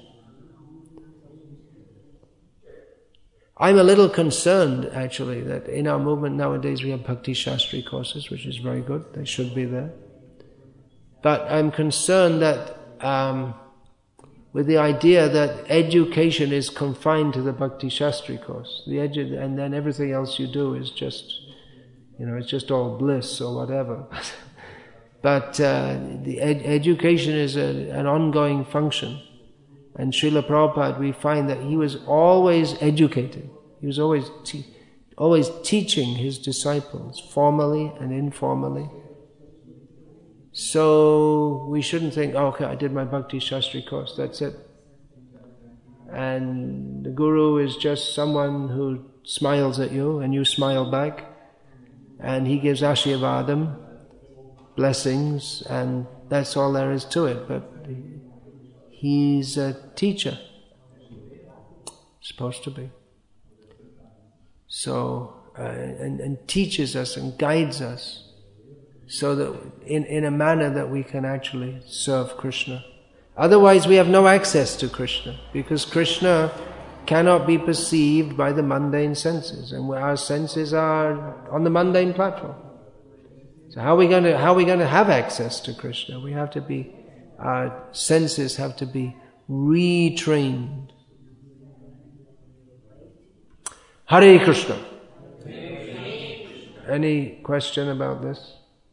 I'm a little concerned, actually, that in our movement nowadays we have Bhakti Shastri courses, which is very good. They should be there. But I'm concerned that with the idea that education is confined to the Bhakti Shastri course, and then everything else you do is just, it's just all bliss or whatever. But the education is an ongoing function. And Srila Prabhupada, we find that he was always educated. He was always teaching his disciples, formally and informally. So we shouldn't think, oh, okay, I did my Bhakti Shastri course, that's it. And the Guru is just someone who smiles at you and you smile back, and he gives Ashirvadam, blessings, and that's all there is to it. But he's a teacher, supposed to be. So, and teaches us and guides us so that in a manner that we can actually serve Krishna. Otherwise we have no access to Krishna, because Krishna cannot be perceived by the mundane senses, and our senses are on the mundane platform. So how are we going to have access to Krishna? Our senses have to be retrained. Hare Krishna. Any question about this?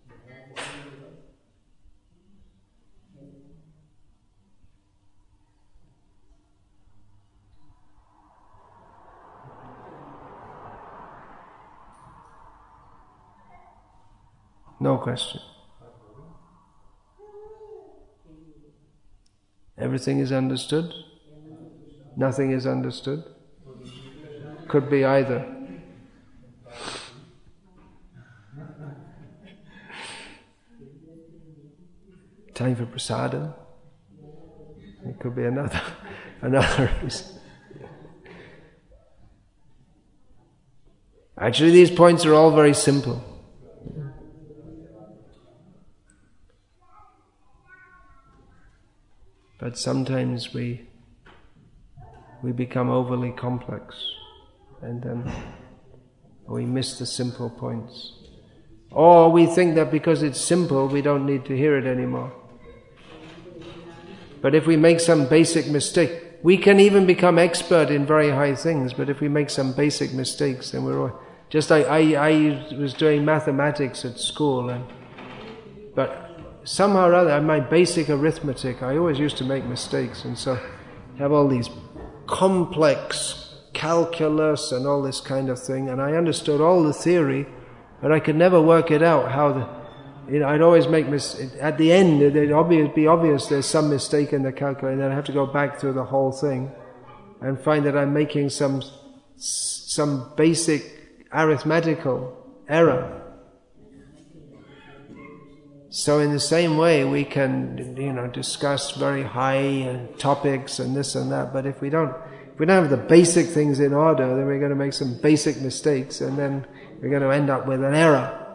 No question. Everything is understood? Nothing is understood? Could be either. Time for prasadam? It could be another reason. Actually, these points are all very simple. But sometimes we become overly complex, and then we miss the simple points. Or we think that because it's simple, we don't need to hear it anymore. But if we make some basic mistake, we can even become expert in very high things, but if we make some basic mistakes, then we're all... Just like I was doing mathematics at school, but somehow or other, my basic arithmetic, I always used to make mistakes, and so I have all these complex calculus and all this kind of thing, and I understood all the theory, but I could never work it out I'd always make at the end, it'd be obvious there's some mistake in the calculator, and then I have to go back through the whole thing and find that I'm making some basic arithmetical error. So in the same way, we can, discuss very high topics and this and that, but if we don't have the basic things in order, then we're going to make some basic mistakes, and then we're going to end up with an error.